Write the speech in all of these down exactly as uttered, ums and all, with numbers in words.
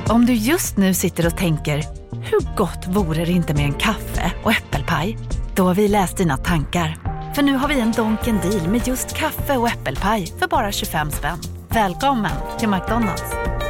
Om du just nu sitter och tänker, hur gott vore det inte med en kaffe och äppelpaj? Då har vi läst dina tankar. För nu har vi en Donken deal med just kaffe och äppelpaj för bara tjugofem spänn. Välkommen till McDonald's.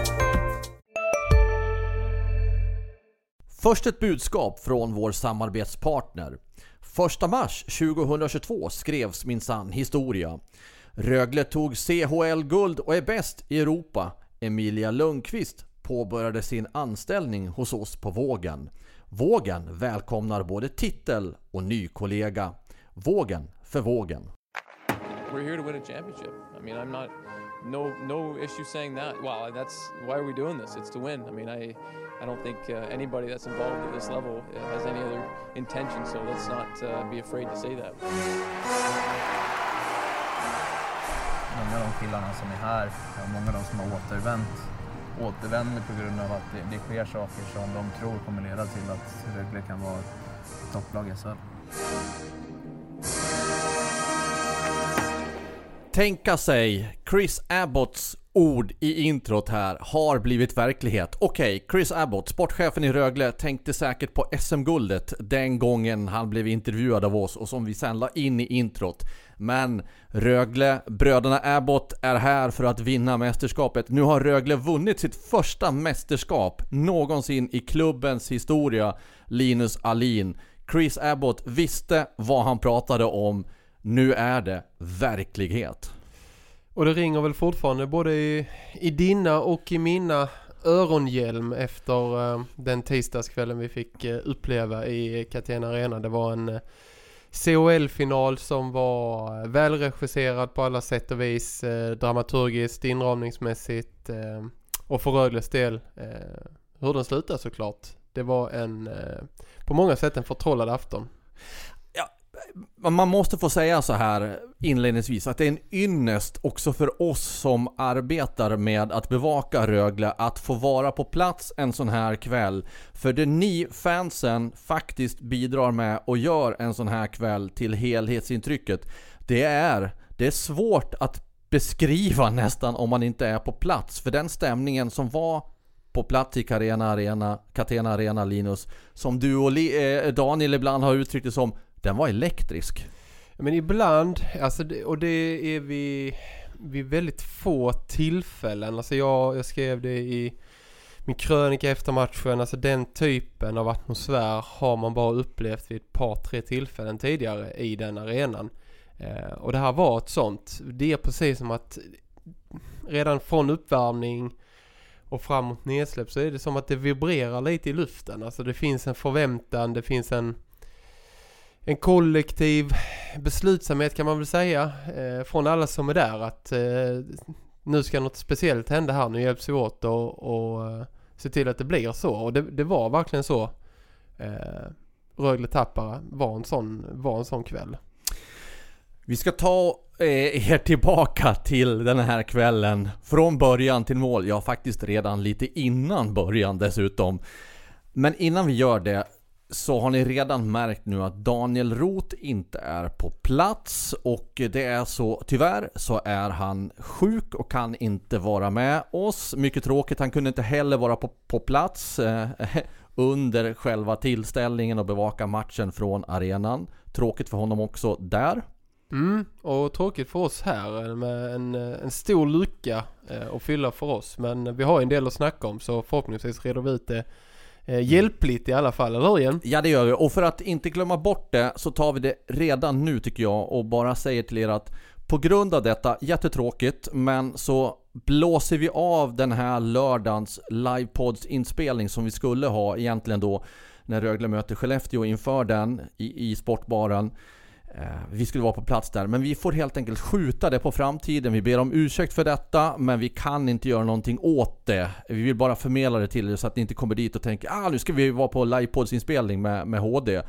Först ett budskap från vår samarbetspartner. Första mars tjugohundratjugotvå skrevs minsann historia. Rögle tog C H L-guld och är bäst i Europa. Emilia Lundqvist påbörjade sin anställning hos oss på Vågen. Vågen välkomnar både titel och ny kollega. Vågen för Vågen. We're here to win a championship. I mean, I'm not no no issue saying that. Well, that's why are we doing this? It's to win. I mean, I I don't think uh, anybody that's involved at this level uh, has any other intention, so let's not uh, be afraid to say that. Många av de killarna som är här, många av de som har återvänt, återvänder på grund av att det, det sker saker som de tror kommer leda till att Rögle kan vara ett topplag i S H L. Tänka sig, Chris Abbotts ord i introt här har blivit verklighet. Okej, okay, Chris Abbott, sportchefen i Rögle, tänkte säkert på S M-guldet den gången han blev intervjuad av oss och som vi sen la in i introt. Men Rögle, bröderna Abbott är här för att vinna mästerskapet. Nu har Rögle vunnit sitt första mästerskap någonsin i klubbens historia. Linus Alin. Chris Abbott visste vad han pratade om. Nu är det verklighet. Och det ringer väl fortfarande både i, i dina och i mina öronhjälm efter uh, den tisdagskvällen vi fick uh, uppleva i Catena Arena. Det var en uh, C H L-final som var uh, välregisserad på alla sätt och vis, uh, dramaturgiskt, inramningsmässigt uh, och för Rögles del uh, hur den slutade såklart. Det var en uh, på många sätt en förtrollad afton. Man måste få säga så här inledningsvis att det är en ynnest också för oss som arbetar med att bevaka Rögle att få vara på plats en sån här kväll. För det ni fansen faktiskt bidrar med och gör en sån här kväll till helhetsintrycket, det är, det är svårt att beskriva nästan om man inte är på plats. För den stämningen som var på plats i Catena Arena, Catena Arena, Linus, som du och Daniel ibland har uttryckt det som, den var elektrisk. Men ibland, alltså det, och det är vi vid väldigt få tillfällen. Alltså jag, jag skrev det i min krönika efter matchen. Alltså den typen av atmosfär har man bara upplevt vid ett par, tre tillfällen tidigare i den arenan. Eh, och det här var ett sånt. Det är precis som att redan från uppvärmning och framåt nedsläpp så är det som att det vibrerar lite i luften. Alltså det finns en förväntan, det finns en En kollektiv beslutsamhet kan man väl säga eh, från alla som är där att eh, nu ska något speciellt hända här, nu hjälps vi åt och, och eh, se till att det blir så. Och det, det var verkligen så. Eh, Rögle Tappara var en sån, var en sån kväll. Vi ska ta eh, er tillbaka till den här kvällen från början till mål. Ja, faktiskt redan lite innan början dessutom. Men innan vi gör det så har ni redan märkt nu att Daniel Roth inte är på plats och det är så, tyvärr så är han sjuk och kan inte vara med oss. Mycket tråkigt, han kunde inte heller vara på, på plats eh, under själva tillställningen och bevaka matchen från arenan. Tråkigt för honom också där. Mm, och tråkigt för oss här med en, en stor lucka eh, att fylla för oss. Men vi har en del att snacka om så förhoppningsvis reder vi ut det Eh, hjälpligt i alla fall, eller igen? Ja, det gör vi. Och för att inte glömma bort det så tar vi det redan nu tycker jag och bara säger till er att på grund av detta, jättetråkigt, men så blåser vi av den här lördagens livepods inspelning som vi skulle ha egentligen då när Rögle möter Skellefteå inför den i, i sportbaren. Vi skulle vara på plats där, men vi får helt enkelt skjuta det på framtiden. Vi ber om ursäkt för detta, men vi kan inte göra någonting åt det. Vi vill bara förmedla det till er så att ni inte kommer dit och tänker ah, nu ska vi vara på livepods inspelning med, med H D.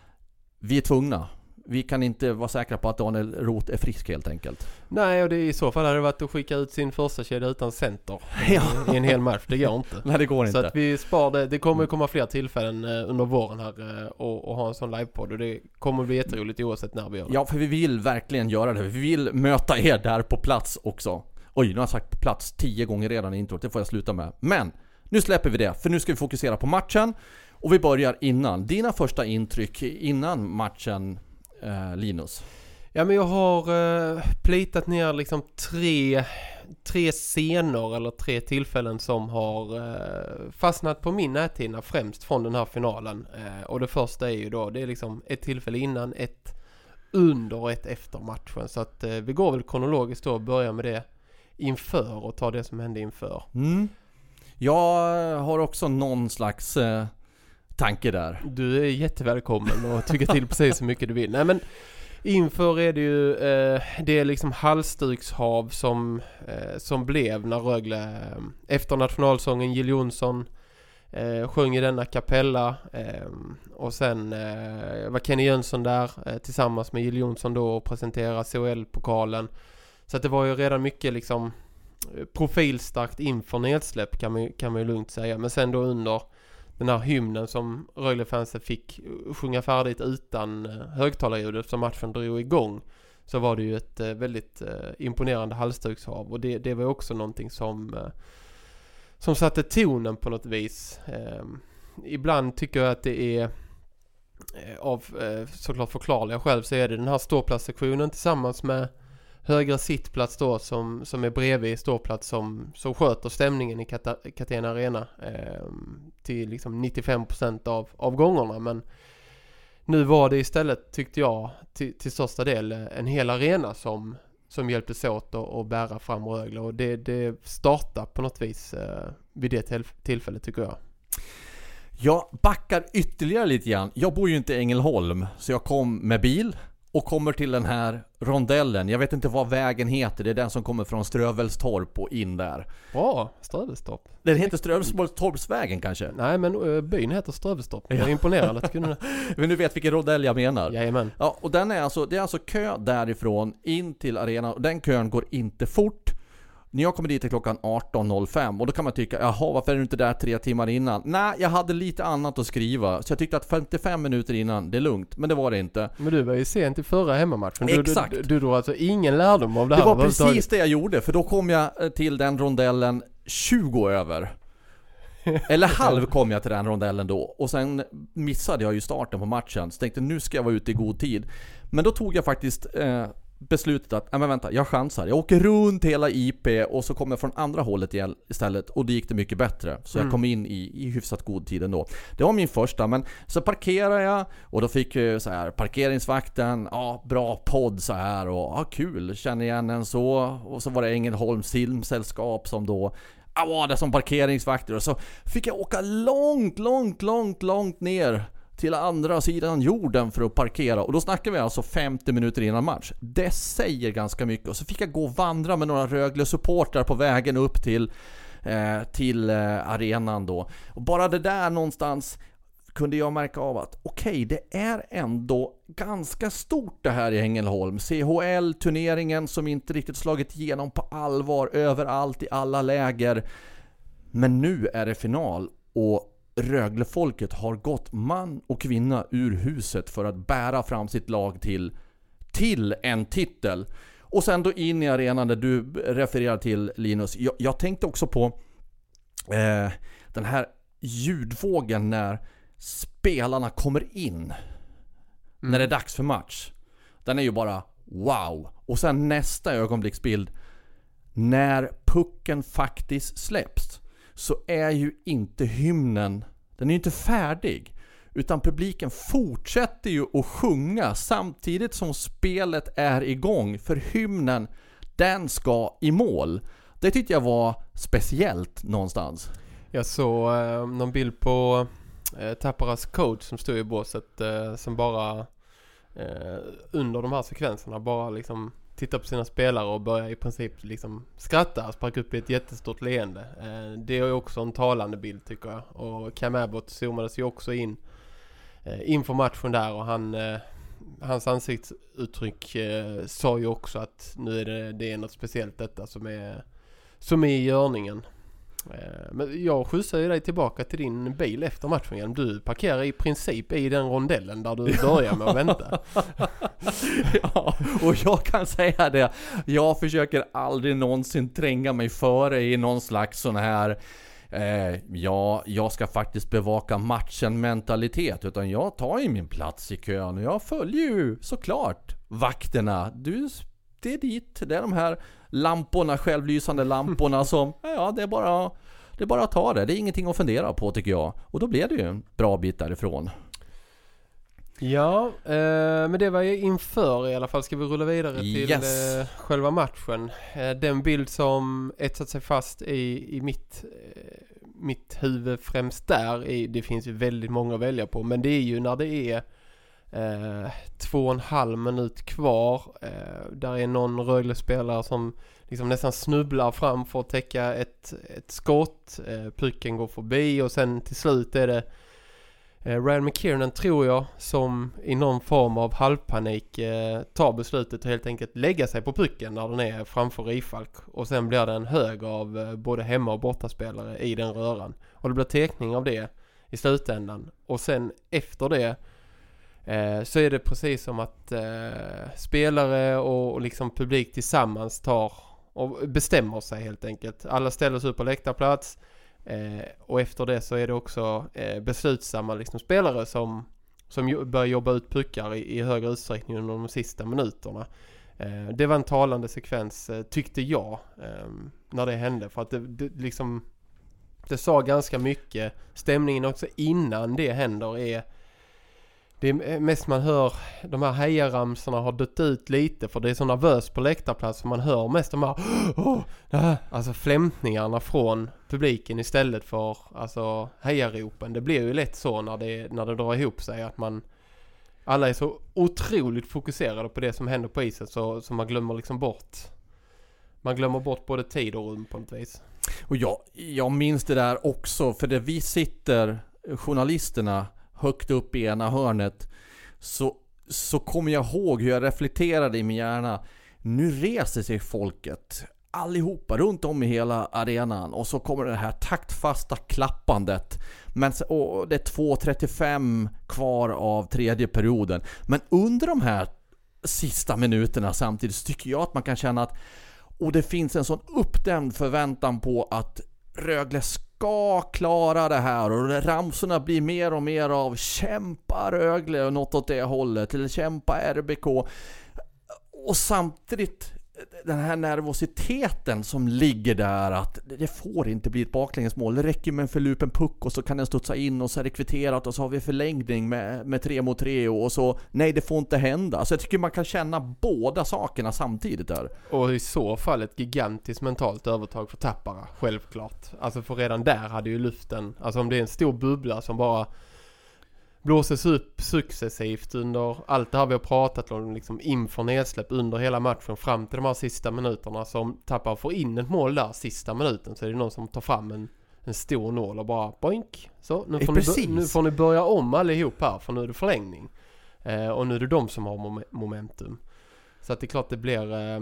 Vi är tvungna. Vi kan inte vara säkra på att Daniel Roth är frisk helt enkelt. Nej, och det i så fall hade det varit att skicka ut sin första kedja utan center ja. i en hel match. Det går inte. Nej, det går inte. Så att vi spar det. Det kommer komma fler tillfällen under våren här och, och ha en sån livepodd. Och det kommer bli jätteroligt oavsett när vi gör det. Ja, för vi vill verkligen göra det. Vi vill möta er där på plats också. Oj, nu har jag sagt på plats tio gånger redan i introt. Det får jag sluta med. Men nu släpper vi det, för nu ska vi fokusera på matchen. Och vi börjar innan. Dina första intryck innan matchen, eh, Linus? Ja, men jag har eh, plitat ner liksom tre, tre scener eller tre tillfällen som har eh, fastnat på min näthinna främst från den här finalen. Eh, och det första är ju då, det är liksom ett tillfälle innan, ett under och ett efter matchen. Så att eh, vi går väl kronologiskt då och börjar med det inför och ta det som hände inför. Mm. Jag har också någon slags eh, tanke där. Du är jättevälkommen och tycker till precis så mycket du vill. Nej, men inför är det ju eh, det är liksom halsdukshav som, eh, som blev när Rögle eh, efter nationalsången Jill Johnson eh, sjöng i denna kapella eh, och sen eh, var Kenny Jönsson där eh, tillsammans med Jill Johnson då och presenterade C H L-pokalen. Så att det var ju redan mycket liksom profilstarkt inför nedsläpp kan man, kan man ju lugnt säga. Men sen då under den här hymnen som Rögle-fansen fick sjunga färdigt utan högtalarljudet som matchen drog igång, så var det ju ett väldigt imponerande halsdukshav. Och det, det var också någonting som, som satte tonen på något vis. Ibland tycker jag att det är av såklart förklarliga själv, så är det den här ståplatssektionen tillsammans med högre sittplats då som, som är bredvid ståplats som, som sköter stämningen i Kata- Catena Arena eh, till liksom nittiofem procent av, av gångerna. Men nu var det istället, tyckte jag, till, till största del en hel arena som, som hjälptes åt att, att bära fram Rögle. Och det, det startar på något vis eh, vid det till, tillfället tycker jag. Jag backar ytterligare lite grann. Jag bor ju inte i Ängelholm, så jag kom med bil och kommer till den här rondellen. Jag vet inte vad vägen heter. Det är den som kommer från Strövelstorp och in där. Ja, Strövelstorp. Den heter Strövelstorpsvägen kanske? Nej, men uh, byn heter Strövelstorp. Jag är imponerad att kunna... Men du vet vilken rondell jag menar. Jajamän. Ja, och den är alltså, det är alltså kö därifrån in till arenan. Och den kön går inte fort. När jag kommer dit till klockan arton noll fem och då kan man tycka, jaha, varför är du inte där tre timmar innan? Nej, jag hade lite annat att skriva. Så jag tyckte att femtiofem minuter innan, det är lugnt. Men det var det inte. Men du var ju sent i förra hemmamatchen. Du, Exakt. Du, du, du alltså ingen lärdom av det, det här. Det var precis det jag gjorde. För då kom jag till den rondellen tjugo över. Eller halv kom jag till den rondellen då. Och sen missade jag ju starten på matchen. Så tänkte, nu ska jag vara ute i god tid. Men då tog jag faktiskt... Eh, beslutet att, nej men vänta, jag chansar. Jag åker runt hela I P och så kommer jag från andra hållet istället och det gick det mycket bättre. Så mm. jag kom in i, i hyfsat god tid ändå. Det var min första, men så parkerade jag och då fick jag så här, parkeringsvakten, ja, bra podd så här och ja, kul, känner igen en så. Och så var det Ängelholms filmsällskap som då ja, var det som parkeringsvakter och så fick jag åka långt, långt, långt, långt ner till andra sidan jorden för att parkera. Och då snackar vi alltså femtio minuter innan match. Det säger ganska mycket. Och så fick jag gå och vandra med några Rögle-supportrar på vägen upp till, eh, till eh, arenan då. Och bara det där någonstans kunde jag märka av att okej, okay, det är ändå ganska stort det här i Ängelholm. C H L-turneringen som inte riktigt slagit igenom på allvar överallt i alla läger. Men nu är det final och Röglefolket har gått man och kvinna ur huset för att bära fram sitt lag till, till en titel. Och sen då in i arenan där du refererar till, Linus. Jag, jag tänkte också på eh, den här ljudvågen när spelarna kommer in. Mm. När det är dags för match. Den är ju bara wow. Och sen nästa ögonblicksbild när pucken faktiskt släpps, så är ju inte hymnen, den är ju inte färdig, utan publiken fortsätter ju att sjunga samtidigt som spelet är igång, för hymnen, den ska i mål. Det tyckte jag var speciellt någonstans. Jag såg eh, någon bild på eh, Tapparas coach som stod i båset eh, som bara eh, under de här sekvenserna bara liksom titta på sina spelare och börja i princip liksom skratta, sparka upp i ett jättestort leende. Eh, det är ju också en talande bild tycker jag. Och Cam Abbott zoomades ju också in eh, inför matchen där och han, eh, hans ansiktsuttryck eh, sa ju också att nu är det, det är något speciellt detta som är, som är i görningen. Eh, men jag skjutsar ju dig tillbaka till din bil efter matchen igen. Du parkerar i princip i den rondellen där du börjar med att vänta. Ja, och jag kan säga det. Jag försöker aldrig någonsin tränga mig före i någon slags sån här eh, ja, jag ska faktiskt bevaka matchen mentalitet, utan jag tar ju min plats i kön och jag följer ju såklart vakterna. Du, det är dit, det är de här lamporna, självlysande lamporna som, ja, det är bara det är bara att ta det. Det är ingenting att fundera på, tycker jag. Och då blev det ju en bra bit därifrån. Ja, eh, men det var ju inför i alla fall. Ska vi rulla vidare till yes. eh, själva matchen. Eh, den bild som etsat sig fast i, i mitt, eh, mitt huvud främst där, är, det finns ju väldigt många att välja på, men det är ju när det är eh, två och en halv minut kvar. Eh, där är någon Rögle-spelare som liksom nästan snubblar fram för att täcka ett, ett skott. Eh, pucken går förbi och sen till slut är det Eh, Ryan McKiernan, tror jag, som i någon form av halvpanik eh, tar beslutet att helt enkelt lägga sig på pucken när den är framför Rifalk, och sen blir det en hög av eh, både hemma- och bortaspelare i den röran, och det blir teckning av det i slutändan. Och sen efter det eh, så är det precis som att eh, spelare och, och liksom publik tillsammans tar och bestämmer sig helt enkelt. Alla ställer sig upp på läktarplats. Eh, och efter det så är det också eh, beslutsamma liksom, spelare som, som jo- börjar jobba ut puckar i, i högre utsträckning under de sista minuterna. Eh, det var en talande sekvens, eh, tyckte jag, eh, när det hände. För att det, det, liksom, det sa ganska mycket. Stämningen också innan det händer är... Det är mest man hör, de här hejaramsorna har dött ut lite, för det är så nervöst på läktarplats, för man hör mest de här oh, ah, alltså flämtningarna från publiken istället för alltså hejaropen. Det blir ju lätt så när det, när det drar ihop sig, att man alla är så otroligt fokuserade på det som händer på isen, så, så man glömmer liksom bort man glömmer bort både tid och rum på något vis. Och jag, jag minns det där också, för det vi sitter, journalisterna, högt upp i ena hörnet, så, så kommer jag ihåg hur jag reflekterade i min hjärna. Nu reser sig folket allihopa runt om i hela arenan, och så kommer det här taktfasta klappandet. Men och det är två trettiofem kvar av tredje perioden. Men under de här sista minuterna samtidigt så tycker jag att man kan känna att, och det finns en sån uppdämd förväntan på att Rögle ska klara det här, och ramsorna blir mer och mer av kämpa Rögle och något åt det hållet, eller kämpa R B K, och samtidigt den här nervositeten som ligger där, att det får inte bli ett baklängesmål, det räcker med en förlupen puck och så kan den studsa in och så är det kvitterat och så har vi förlängning med, med tre mot tre och så, nej det får inte hända. Så jag tycker man kan känna båda sakerna samtidigt där. Och i så fall ett gigantiskt mentalt övertag för Tappara, självklart. Alltså för redan där hade ju luften, alltså om det är en stor bubbla som bara blåses upp successivt under allt det här vi har pratat om, liksom inför nedsläpp under hela matchen fram till de här sista minuterna, som Tappar får in ett mål där sista minuten, så är det någon som tar fram en, en stor nål och bara boink, så nu får, ni, nu får ni börja om allihop här, för nu är det förlängning eh, och nu är det de som har mom- momentum. Så att det är klart det blir eh,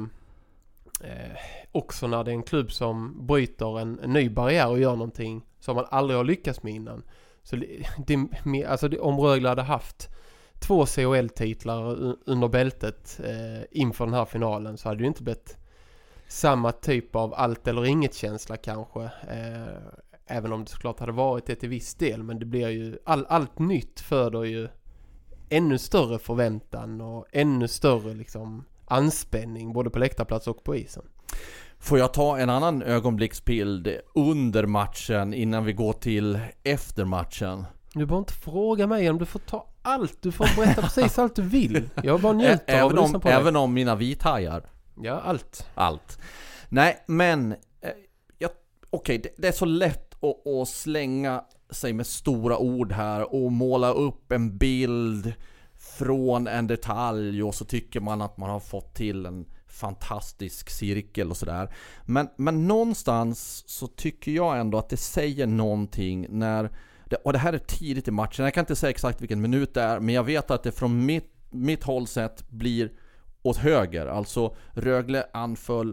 eh, också när det är en klubb som bryter en, en ny barriär och gör någonting som man aldrig har lyckats med innan. Så det, alltså det, om Rögle hade haft två C H L-titlar under bältet eh, inför den här finalen, så hade det inte blivit samma typ av allt eller inget känsla kanske. Eh, även om det såklart hade varit det till viss del, men det blir ju all, allt nytt föder ju ännu större förväntan och ännu större liksom anspänning både på läktarplats och på isen. Får jag ta en annan ögonblicksbild under matchen innan vi går till efter matchen? Du behöver inte fråga mig om, du får ta allt. Du får berätta precis allt du vill. Jag bara njuter även av att lyssna om, på även dig. om mina vithajar. Ja, allt. Allt. Nej, men eh, ja, okej, det, det är så lätt att, att slänga sig med stora ord här och måla upp en bild från en detalj, och så tycker man att man har fått till en fantastisk cirkel och sådär. Men, men någonstans så tycker jag ändå att det säger någonting när det, och det här är tidigt i matchen. Jag kan inte säga exakt vilken minut det är, men jag vet att det från mitt, mitt håll sett blir åt höger. Alltså Rögle anföll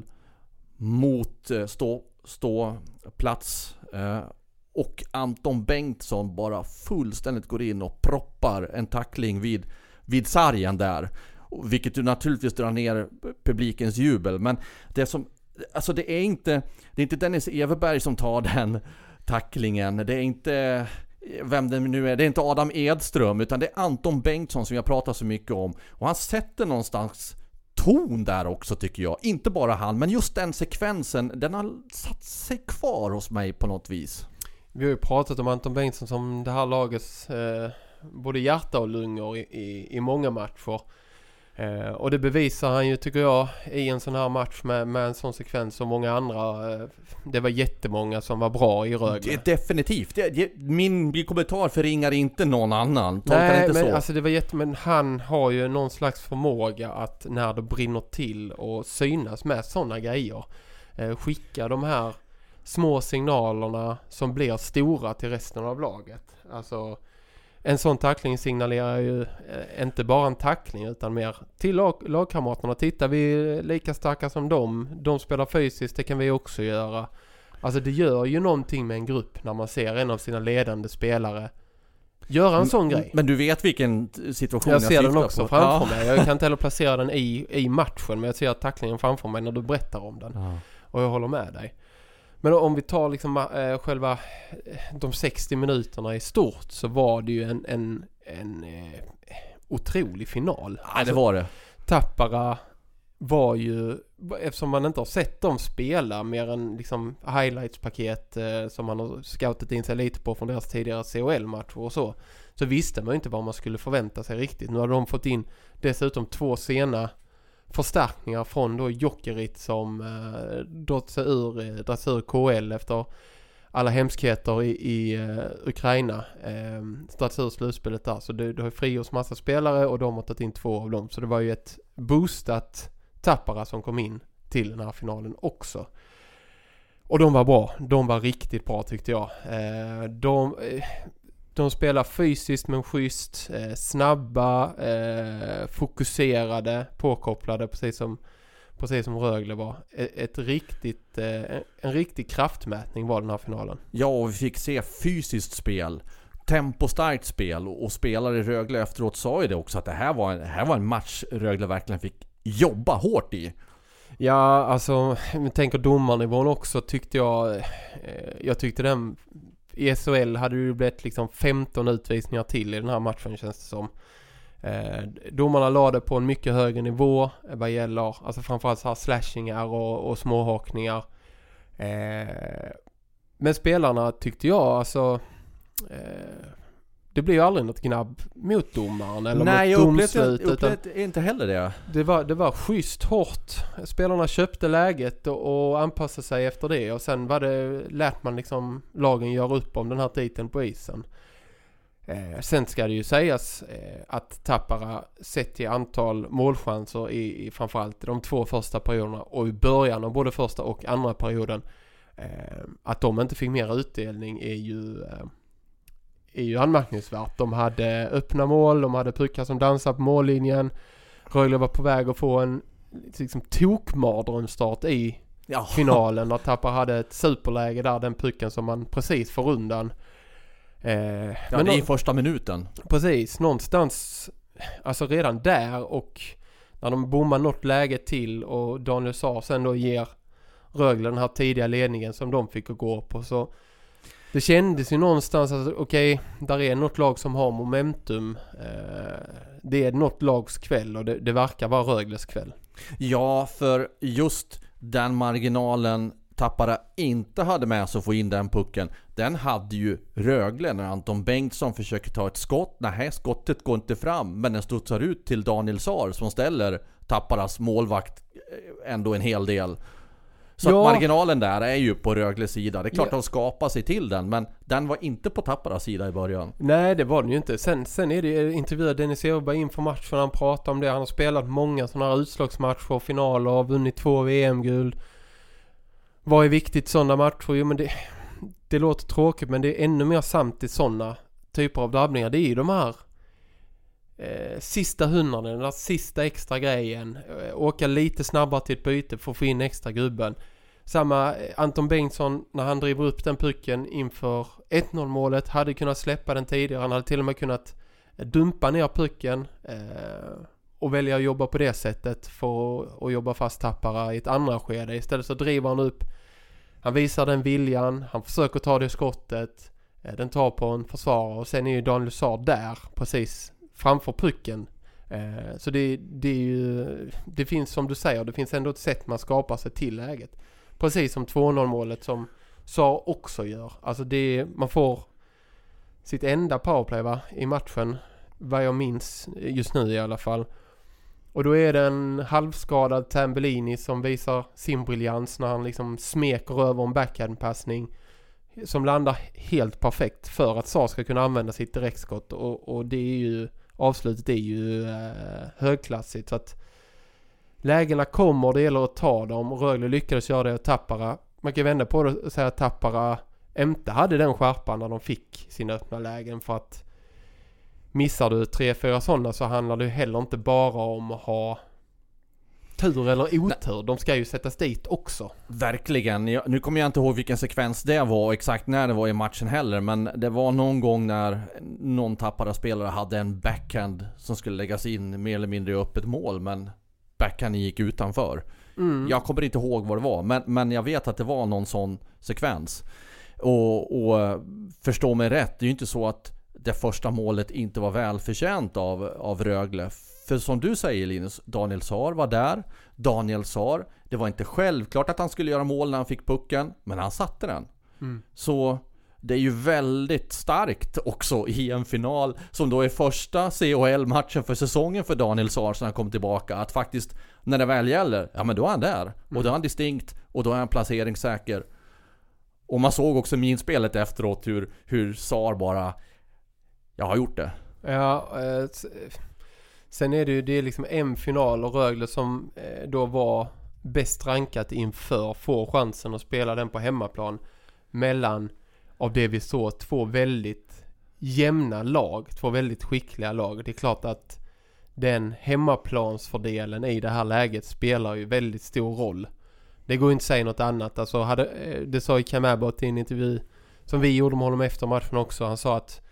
mot stå, stå plats eh, och Anton Bengtsson bara fullständigt går in och proppar en tackling vid, vid sargen där. Vilket ju naturligtvis drar ner publikens jubel. Men det som, alltså det är inte det är inte Dennis Everberg som tar den tacklingen. Det är inte vem det nu är. Det är inte Adam Edström utan det är Anton Bengtsson som jag pratar så mycket om. Och han sätter någonstans ton där också tycker jag. Inte bara han, men just den sekvensen, den har satt sig kvar hos mig på något vis. Vi har ju pratat om Anton Bengtsson som det här lagets eh, både hjärta och lungor i, i, i många matcher. Eh, och det bevisar han ju tycker jag i en sån här match med, med en sån sekvens som många andra. Eh, det var jättemånga som var bra i Rögle. Det, definitivt. Det, det, min, min kommentar förringar inte någon annan. Tolkar Nej, inte men, så. alltså det var jätte, men han har ju någon slags förmåga att när det brinner till och synas med sådana grejer. Eh, skicka de här små signalerna som blir stora till resten av laget. Alltså en sån tackling signalerar ju eh, inte bara en tackling utan mer till lag, lagkamraterna. Tittar vi lika starka som dem, de spelar fysiskt, det kan vi också göra. Alltså det gör ju någonting med en grupp när man ser en av sina ledande spelare göra en sån grej. Men du vet vilken situation jag, jag ser den också på. framför Ja. mig. Jag kan inte heller placera den i, i matchen, men jag ser tacklingen framför mig när du berättar om den. Ja. Och jag håller med dig. Men om vi tar liksom äh, själva de sextio minuterna i stort så var det ju en, en, en äh, otrolig final. Ja, det var det. Tappara var ju, eftersom man inte har sett dem spela mer än liksom highlights-paket eh, som man har scoutat in sig lite på från deras tidigare C H L-matcher och så, så visste man inte vad man skulle förvänta sig riktigt. Nu har de fått in dessutom två sena förstärkningar från då Jokerit som eh, dragit sig ur, eh, dragit sig ur K L efter alla hemskheter i, i uh, Ukraina eh, dragit ur slutspelet där. Så det, det har frigjorts massa spelare och de har tagit in två av dem. Så det var ju ett boostat Tappara som kom in till den här finalen också. Och de var bra. De var riktigt bra tyckte jag. Eh, de, eh, de spelar fysiskt men schysst, eh, snabba, eh, fokuserade, påkopplade precis som precis som Rögle var. Ett, ett riktigt eh, en riktig kraftmätning var den här finalen. Ja, och vi fick se fysiskt spel, tempostarkt spel och, och spelare i Rögle efteråt sa ju det också att det här var en, det här var en match Rögle verkligen fick jobba hårt i. Ja, alltså jag tänker domarnivån också tyckte jag eh, jag tyckte den i S H L hade det blivit liksom femton utvisningar till i den här matchen känns det som. Eh, domarna lade på en mycket högre nivå vad gäller alltså framförallt så här slashingar och, och småhakningar. Eh, men spelarna tyckte jag alltså eh, det blev ju aldrig något gnabb mot domaren eller Nej, mot jag domslut. upplevde, upplevde inte heller det. Det var, det var schysst hårt. Spelarna köpte läget och, och anpassade sig efter det. Och sen var det, lät man liksom lagen göra upp om den här titeln på isen. Eh, sen ska det ju sägas eh, att Tappara sett i antal målchanser i, i framförallt de två första perioderna och i början av både första och andra perioden eh, att de inte fick mer utdelning är ju... Eh, är ju anmärkningsvärt. De hade öppna mål, de hade puckar som dansar på mållinjen. Rögle var på väg att få en liksom tokmardrömstart i Ja. finalen. Och Tappara hade ett superläge där, den pucken som man precis får undan. Eh, Ja, men det är i nå- första minuten. precis, någonstans alltså redan där och när de bommar något läge till och Daniel Saar sen då ger Rögle den här tidiga ledningen som de fick att gå på så det kändes ju någonstans att okej, okay, där är något lag som har momentum. Eh, det är något lags kväll och det, det verkar vara Rögles kväll. Ja, för just den marginalen Tappara inte hade med sig att få in den pucken, den hade ju Rögle när Anton Bengtsson försöker ta ett skott. Nej, skottet går inte fram, men den studsar ut till Daniel Saar som ställer Tapparas målvakt ändå en hel del. Så Ja. att marginalen där är ju på Rögles sida. Det är klart Ja. att de skapar sig till den, men den var inte på Tapparas sida i början. Nej, det var den ju inte. Sen, sen är det intervjuad Dennis Everberg inför matchen. Han pratar om det. Han har spelat många sådana här utslagsmatcher, finaler, har vunnit två V M-guld. Vad är viktigt sådana matcher? Jo, men det, det låter tråkigt, men det är ännu mer sant i sådana typer av drabbningar. Det är ju de här eh, sista hundraden, den där sista extra grejen. Eh, åka lite snabbare till ett byte för att få in extra gubben. Samma eh, Anton Bengtsson när han driver upp den pucken inför ett noll målet hade kunnat släppa den tidigare. Han hade till och med kunnat eh, dumpa ner pucken eh, och välja att jobba på det sättet för att jobba fast Tappara i ett andra skede. Istället så driver han upp Han visar den viljan, han försöker ta det skottet, eh, den tar på en försvarare och sen är ju Daniel Saar där precis framför pucken. Eh, så det, det är ju, det finns som du säger, det finns ändå ett sätt man skapar sig till läget. Precis som två noll målet som Saar också gör. Alltså det, man får sitt enda powerplay va, i matchen, vad jag minns just nu i alla fall. Och då är det en halvskadad Tambellini som visar sin briljans när han liksom smeker över en backhandpassning som landar helt perfekt för att Saar ska kunna använda sitt direktskott. Och, och det är ju, avslutet är ju eh, högklassigt. Så att lägena kommer, det gäller att ta dem. Och Rögle lyckades göra det och Tappara. Man kan vända på det och säga att Tappara inte hade den skärpan när de fick sina öppna lägen, för att missar du tre, fyra sådana så handlar det heller inte bara om att ha tur eller otur. De ska ju sättas dit också. Verkligen. Jag, nu kommer jag inte ihåg vilken sekvens det var exakt när det var i matchen heller, men det var någon gång när någon tappade spelare hade en backhand som skulle läggas in mer eller mindre i öppet mål, men backhanden gick utanför. Mm. Jag kommer inte ihåg vad det var, men, men jag vet att det var någon sån sekvens. Och, och förstå mig rätt, det är ju inte så att det första målet inte var välförtjänt av, av Rögle. För som du säger Linus, Daniel Saar var där. Daniel Saar, det var inte självklart att han skulle göra mål när han fick pucken, men han satte den. Mm. Så det är ju väldigt starkt också i en final som då är första C H L-matchen för säsongen för Daniel Saar som han kom tillbaka. Att faktiskt, när det väl gäller, ja men då är han där. Och då är han distinkt och då är han placeringssäker. Och man såg också minspelet efteråt hur, hur Saar bara, jag har gjort det. Ja, eh, sen är det ju det är liksom en final och Rögle som eh, då var bäst rankat inför får chansen att spela den på hemmaplan mellan, av det vi såg, två väldigt jämna lag, två väldigt skickliga lag. Det är klart att den hemmaplansfördelen i det här läget spelar ju väldigt stor roll. Det går inte att säga något annat. Alltså hade, det sa ju Cam Abbott i en intervju som vi gjorde med honom efter matchen också. Han sa att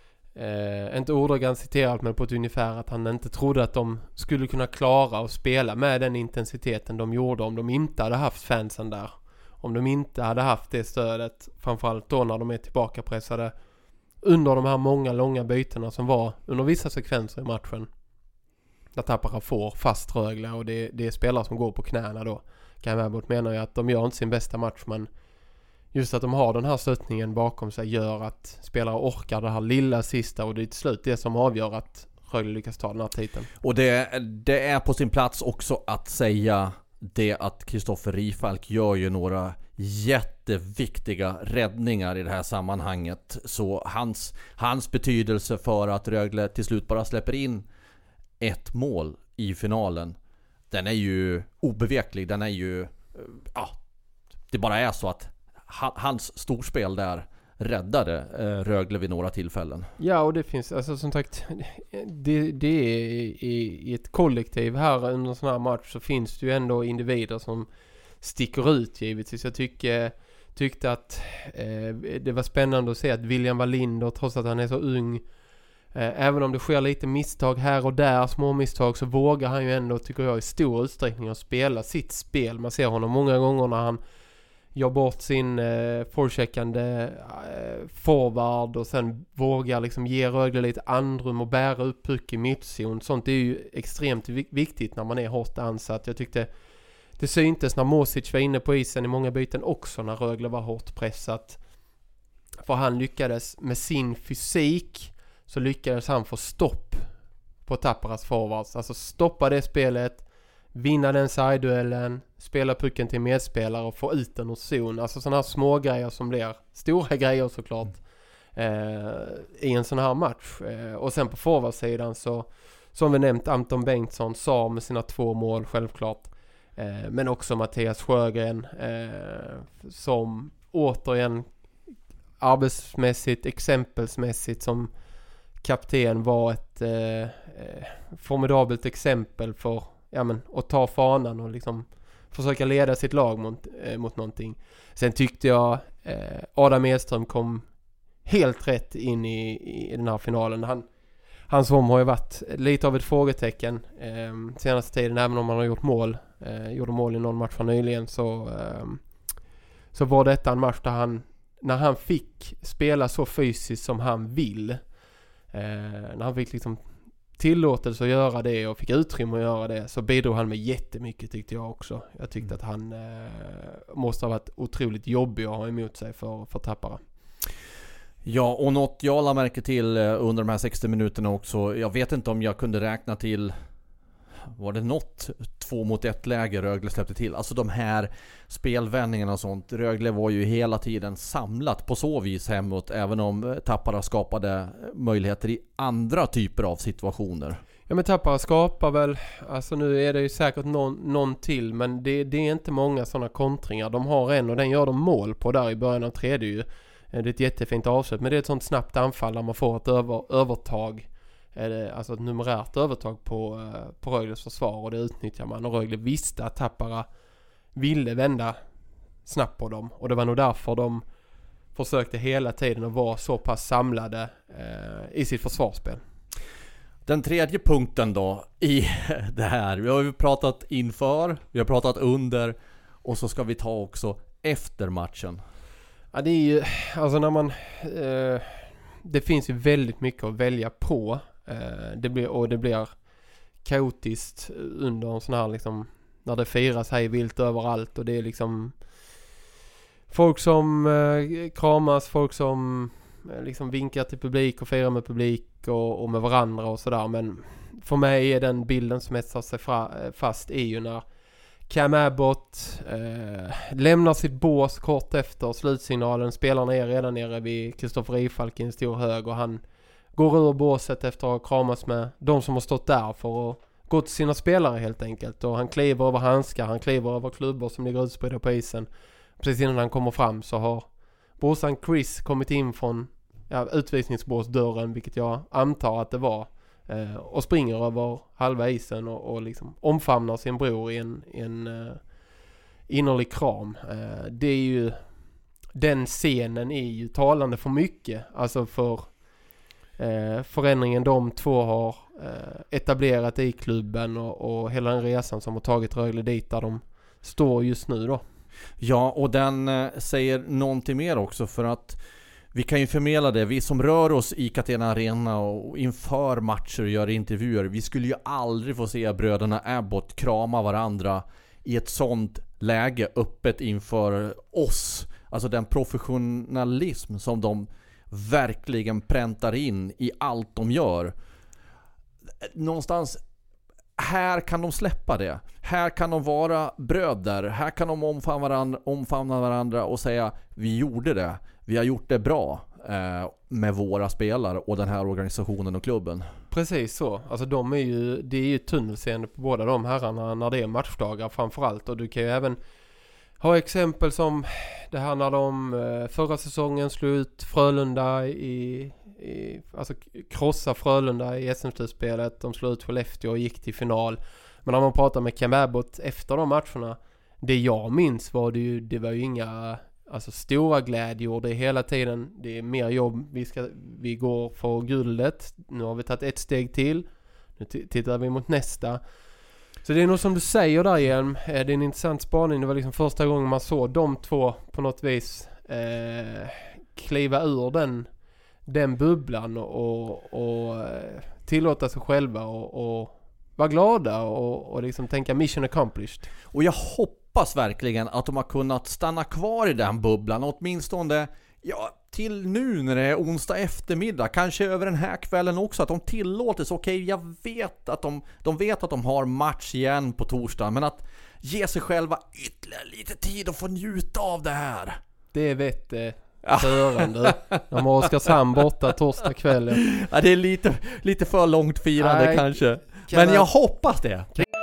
Eh, inte ordagrant citerat, men på ett ungefär att han inte trodde att de skulle kunna klara att spela med den intensiteten de gjorde om de inte hade haft fansen där. Om de inte hade haft det stödet, framförallt då när de är tillbaka pressade under de här många långa bytena som var under vissa sekvenser i matchen. Där Tappara får fast Rögle och det, det är spelare som går på knäna då. Cam Abbott menar ju att de gör inte sin bästa match, men just att de har den här stöttningen bakom sig gör att spelare orkar det här lilla sista, och det är till slut det som avgör att Rögle lyckas ta den här titeln. Och det, det är på sin plats också att säga det att Kristoffer Rifalk gör ju några jätteviktiga räddningar i det här sammanhanget. Så hans, hans betydelse för att Rögle till slut bara släpper in ett mål i finalen, den är ju obeveklig. Den är ju, ja, det bara är så att hans storspel där räddade eh, Rögle vid några tillfällen. Ja, och det finns, alltså som sagt, det, det är i, i ett kollektiv här under en sån här match så finns det ju ändå individer som sticker ut givetvis. Jag tycker, tyckte att eh, det var spännande att se att William Wallinder, trots att han är så ung, eh, även om det sker lite misstag här och där, små misstag, så vågar han ju ändå, tycker jag, i stor utsträckning att spela sitt spel. Man ser honom många gånger när han gör bort sin eh, forecheckande eh, forward och sen vågar liksom ge Rögle lite andrum och bära upp puck i mittzon. Sånt är ju extremt viktigt när man är hårt ansatt. Jag tyckte det syntes när Mosic var inne på isen i många byten också när Rögle var hårt pressat. För han lyckades med sin fysik, så lyckades han få stopp på Tapparas forwards. Alltså stoppa det spelet, vinna den side-duellen, spela pucken till medspelare och få ut den ur zon. Alltså sådana här små grejer som blir stora grejer såklart eh, i en sån här match. Eh, och sen på forwardsidan så, som vi nämnt, Anton Bengtsson sa med sina två mål självklart. Eh, men också Mattias Sjögren eh, som återigen arbetsmässigt, exempelsmässigt som kapten var ett eh, formidabelt exempel för, ja, men, att ta fanan och liksom försöka leda sitt lag mot, eh, mot någonting. Sen tyckte jag eh, Adam Edström kom helt rätt in i, i den här finalen. Han, hans form har ju varit lite av ett frågetecken eh, senaste tiden, även om han har gjort mål. Eh, gjorde mål i någon match nyligen, så, eh, så var detta en match där han, när han fick spela så fysiskt som han vill, eh, när han fick liksom tillåtelse att göra det och fick utrymme att göra det, så bidrog han med jättemycket, tyckte jag också. Jag tyckte att han eh, måste ha varit otroligt jobbig att ha emot sig för, för Tappara. Ja, och något jag la märke till under de här sextio minuterna också, jag vet inte om jag kunde räkna till, var det något två mot ett läge Rögle släppte till. Alltså de här spelvändningarna och sånt. Rögle var ju hela tiden samlat på så vis hemåt, även om Tappara skapade möjligheter i andra typer av situationer. Ja, men Tappara skapar väl, alltså nu är det ju säkert någon, någon till, men det, det är inte många sådana kontringar. De har en och den gör de mål på där i början av tredje ju. Det är ett jättefint avslut, men det är ett sånt snabbt anfall där man får ett över, övertag. Alltså ett numerärt övertag på, på Rögles försvar, och det utnyttjar man. Och Rögle visste att Tappara ville vända snabbt på dem, och det var nog därför de försökte hela tiden att vara så pass samlade eh, i sitt försvarsspel. Den tredje punkten då i det här, vi har ju pratat inför, vi har pratat under, och så ska vi ta också efter matchen. Ja, det är ju, alltså när man eh, det finns ju väldigt mycket att välja på. Eh, det blir, och det blir kaotiskt under en sån här liksom, när det firas hej vilt överallt, och det är liksom folk som eh, kramas, folk som eh, liksom vinkar till publik och firar med publik och, och med varandra och sådär. Men för mig är den bilden som etsar sig fra, fast är ju när Cam Abbott eh, lämnar sitt bås kort efter slutsignalen. Spelarna är redan nere vid Kristoffer Ifalk i en stor hög, och han går ur båset efter att ha kramats med de som har stått där för att gå till sina spelare helt enkelt. Och han kliver över handskar, han kliver över klubbor som ligger utspridda på isen. Precis innan han kommer fram så har brorsan Chris kommit in från ja, utvisningsbåsdörren, vilket jag antar att det var, eh, och springer över halva isen och, och liksom omfamnar sin bror i en, i en eh, innerlig kram. Eh, det är ju, den scenen är ju talande för mycket, alltså för eh, förändringen de två har eh, etablerat i klubben, och, och hela den resan som har tagit Rögle dit där de står just nu då. Ja, och den eh, säger någonting mer också, för att vi kan ju förmedla det, vi som rör oss i Catena Arena och inför matcher och gör intervjuer, vi skulle ju aldrig få se bröderna Abbott krama varandra i ett sånt läge öppet inför oss. Alltså den professionalism som de verkligen präntar in i allt de gör. Någonstans här kan de släppa det. Här kan de vara bröder. Här kan de omfamna varandra, omfamna varandra och säga vi gjorde det. Vi har gjort det bra eh, med våra spelare och den här organisationen och klubben. Precis så. Alltså de är ju, det är ju tunnelseende på båda de herrarna när det är matchdagar framförallt. Och du kan ju även ha exempel som det här när de eh, förra säsongen slog ut Frölunda i, i alltså krossa Frölunda i S M-slutspelet. De slog ut Skellefteå och gick till final. Men när man pratar med Cam Abbott efter de matcherna, det jag minns var det ju, det var ju inga alltså stora glädjor, det är hela tiden, det är mer jobb, vi, ska, vi går för guldet, nu har vi tagit ett steg till, nu t- tittar vi mot nästa. Så det är nog som du säger där igen, det är en intressant spaning, det var liksom första gången man såg de två på något vis eh, kliva ur den, den bubblan och, och, och tillåta sig själva och, och vara glada och, och liksom tänka mission accomplished. Och jag hoppas verkligen att de har kunnat stanna kvar i den bubblan, åtminstone ja, till nu när det är onsdag eftermiddag, kanske över den här kvällen också, att de tillåter. Okej, okay, jag vet att de, de vet att de har match igen på torsdag, men att ge sig själva ytterligare lite tid och få njuta av det här. Det vet det. Förande. De har Oskarshamn borta torsdag kväll. Ja, det är lite, lite för långt firande Nej, kanske. Kan men jag, jag hoppas det.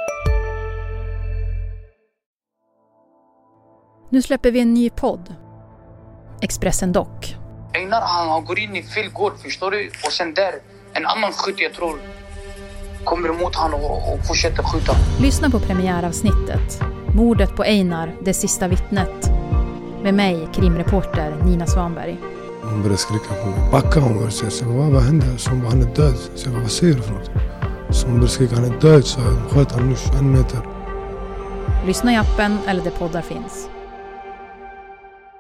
Nu släpper vi en ny podd. Expressen Dock. Einar han går in i fel gård, förstår du? Och sen där, en annan skytt jag tror kommer emot han och, och fortsätter skjuta. Lyssna på premiäravsnittet. Mordet på Einar, det sista vittnet. Med mig, krimreporter Nina Svanberg. Hon började skrika på mig. Backa hon började säga. Så vad, vad hände? Så hon bara, han är död. Så jag bara, vad säger du för något? Så hon började skrika, han är död. Så jag sköt han nu en meter. Lyssna i appen eller där poddar finns.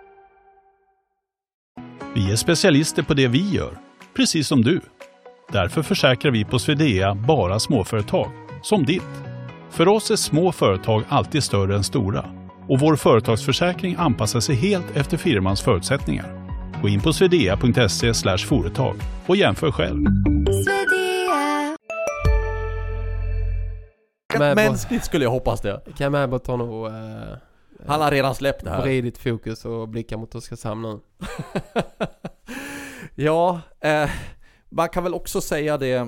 Vi är specialister på det vi gör, precis som du. Därför försäkrar vi på Swedea bara småföretag, som ditt. För oss är små företag alltid större än stora. Och vår företagsförsäkring anpassar sig helt efter firmans förutsättningar. Gå in på swedea punkt se slash företag och jämför själv. Mänskligt skulle jag hoppas det. Cam Abbott har nog... Uh, Han har redan släppt det här. Vridit fokus och blickar mot Oskarshamn nu. Ja, eh, man kan väl också säga det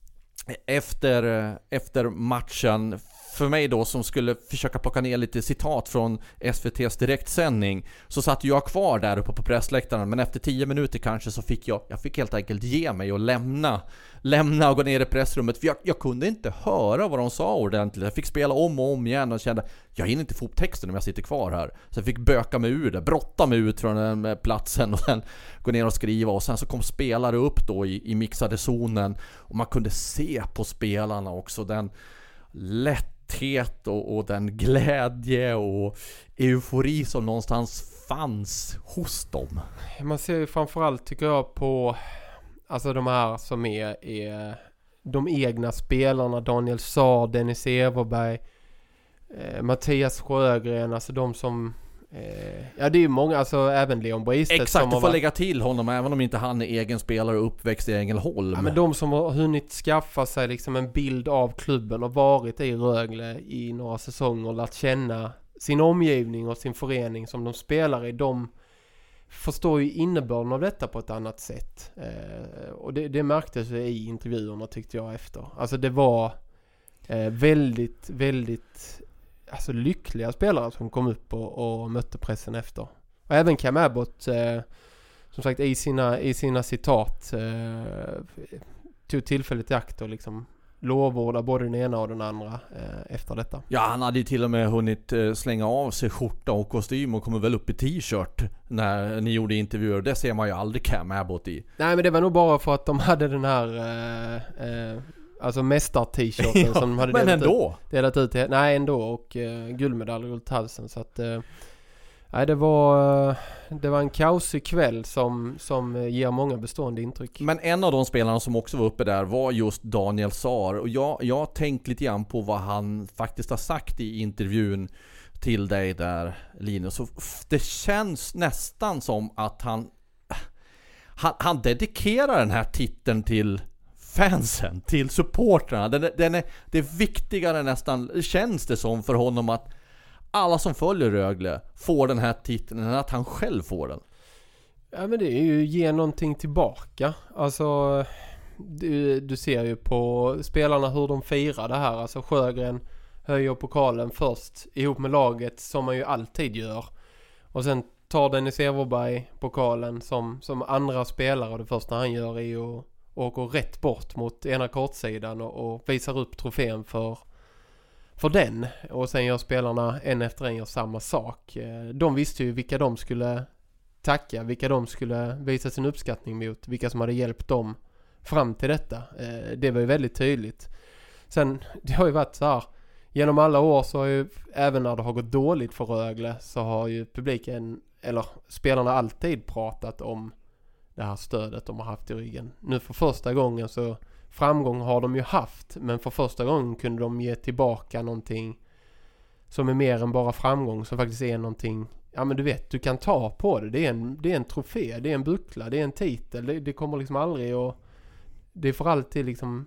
efter, efter matchen, för mig då som skulle försöka plocka ner lite citat från S V T:s direktsändning, så satt jag kvar där uppe på pressläktaren, men efter tio minuter kanske så fick jag, jag fick helt enkelt ge mig och lämna lämna och gå ner i pressrummet, för jag, jag kunde inte höra vad de sa ordentligt. Jag fick spela om och om igen och kände, jag hinner inte få upp texten om jag sitter kvar här. Så jag fick böka mig ur det, brotta mig ut från den platsen och sen gå ner och skriva, och sen så kom spelare upp då i, i mixade zonen, och man kunde se på spelarna också den lätthet och, och den glädje och eufori som någonstans fanns hos dem. Man ser ju framförallt, tycker jag, på alltså de här som är, är de egna spelarna, Daniel Saar, Dennis Everberg, eh, Mattias Sjögren, alltså de som eh, ja, det är ju många, alltså även Leon Bristet. Exakt, som du får varit, lägga till honom även om inte han är egen spelare och uppväxt i Ängelholm. Ja, men de som har hunnit skaffa sig liksom en bild av klubben och varit i Rögle i några säsonger och lärt känna sin omgivning och sin förening som de spelar i, de förstår ju innebörden av detta på ett annat sätt. Eh, och det, det märktes i intervjuerna, tyckte jag, efter. Alltså det var eh, väldigt, väldigt alltså lyckliga spelare som kom upp och, och mötte pressen efter. Och även Cam Abbott, eh, som sagt, i sina, i sina citat eh, tog tillfället i akt och liksom lovordar både den ena och den andra eh, efter detta. Ja, han hade ju till och med hunnit eh, slänga av sig skjorta och kostym och kommer väl upp i t-shirt när ni gjorde intervjuer. Det ser man ju aldrig Cam Abbott i. Nej, men det var nog bara för att de hade den här eh, eh, alltså mästar-t-shirten ja, som de hade men delat ändå. Ut, delat ut till, nej ändå, och eh, guldmedalj runt halsen, så att eh, nej, det var det var en kaosig kväll som, som ger många bestående intryck. Men en av de spelarna som också var uppe där var just Daniel Saar, och jag, jag har tänkt lite grann på vad han faktiskt har sagt i intervjun till dig där, Linus. Så det känns nästan som att han han, han dedikerar den här titeln till fansen, till supportrarna. Den, den är, det är viktigare nästan, känns det som, för honom att alla som följer Rögle får den här titeln än att han själv får den. Ja, men det är ju ge någonting tillbaka. Alltså du, du ser ju på spelarna hur de firar det här. Alltså Sjögren höjer pokalen först ihop med laget, som man ju alltid gör. Och sen tar Dennis Everberg pokalen som, som andra spelare, och det första han gör är att åka rätt bort mot ena kortsidan och, och visar upp trofén för för den, och sen gör spelarna en efter en gör samma sak. De visste ju vilka de skulle tacka, vilka de skulle visa sin uppskattning mot, vilka som hade hjälpt dem fram till detta. Det var ju väldigt tydligt. Sen, det har ju varit så här, genom alla år så har ju, även när det har gått dåligt för Rögle, så har ju publiken, eller spelarna, alltid pratat om det här stödet de har haft i ryggen. Nu för första gången så framgång har de ju haft, men för första gången kunde de ge tillbaka någonting som är mer än bara framgång, som faktiskt är någonting, ja men du vet, du kan ta på det. Det är en, det är en trofé, det är en buckla, det är en titel. Det, det kommer liksom aldrig, och det är för alltid liksom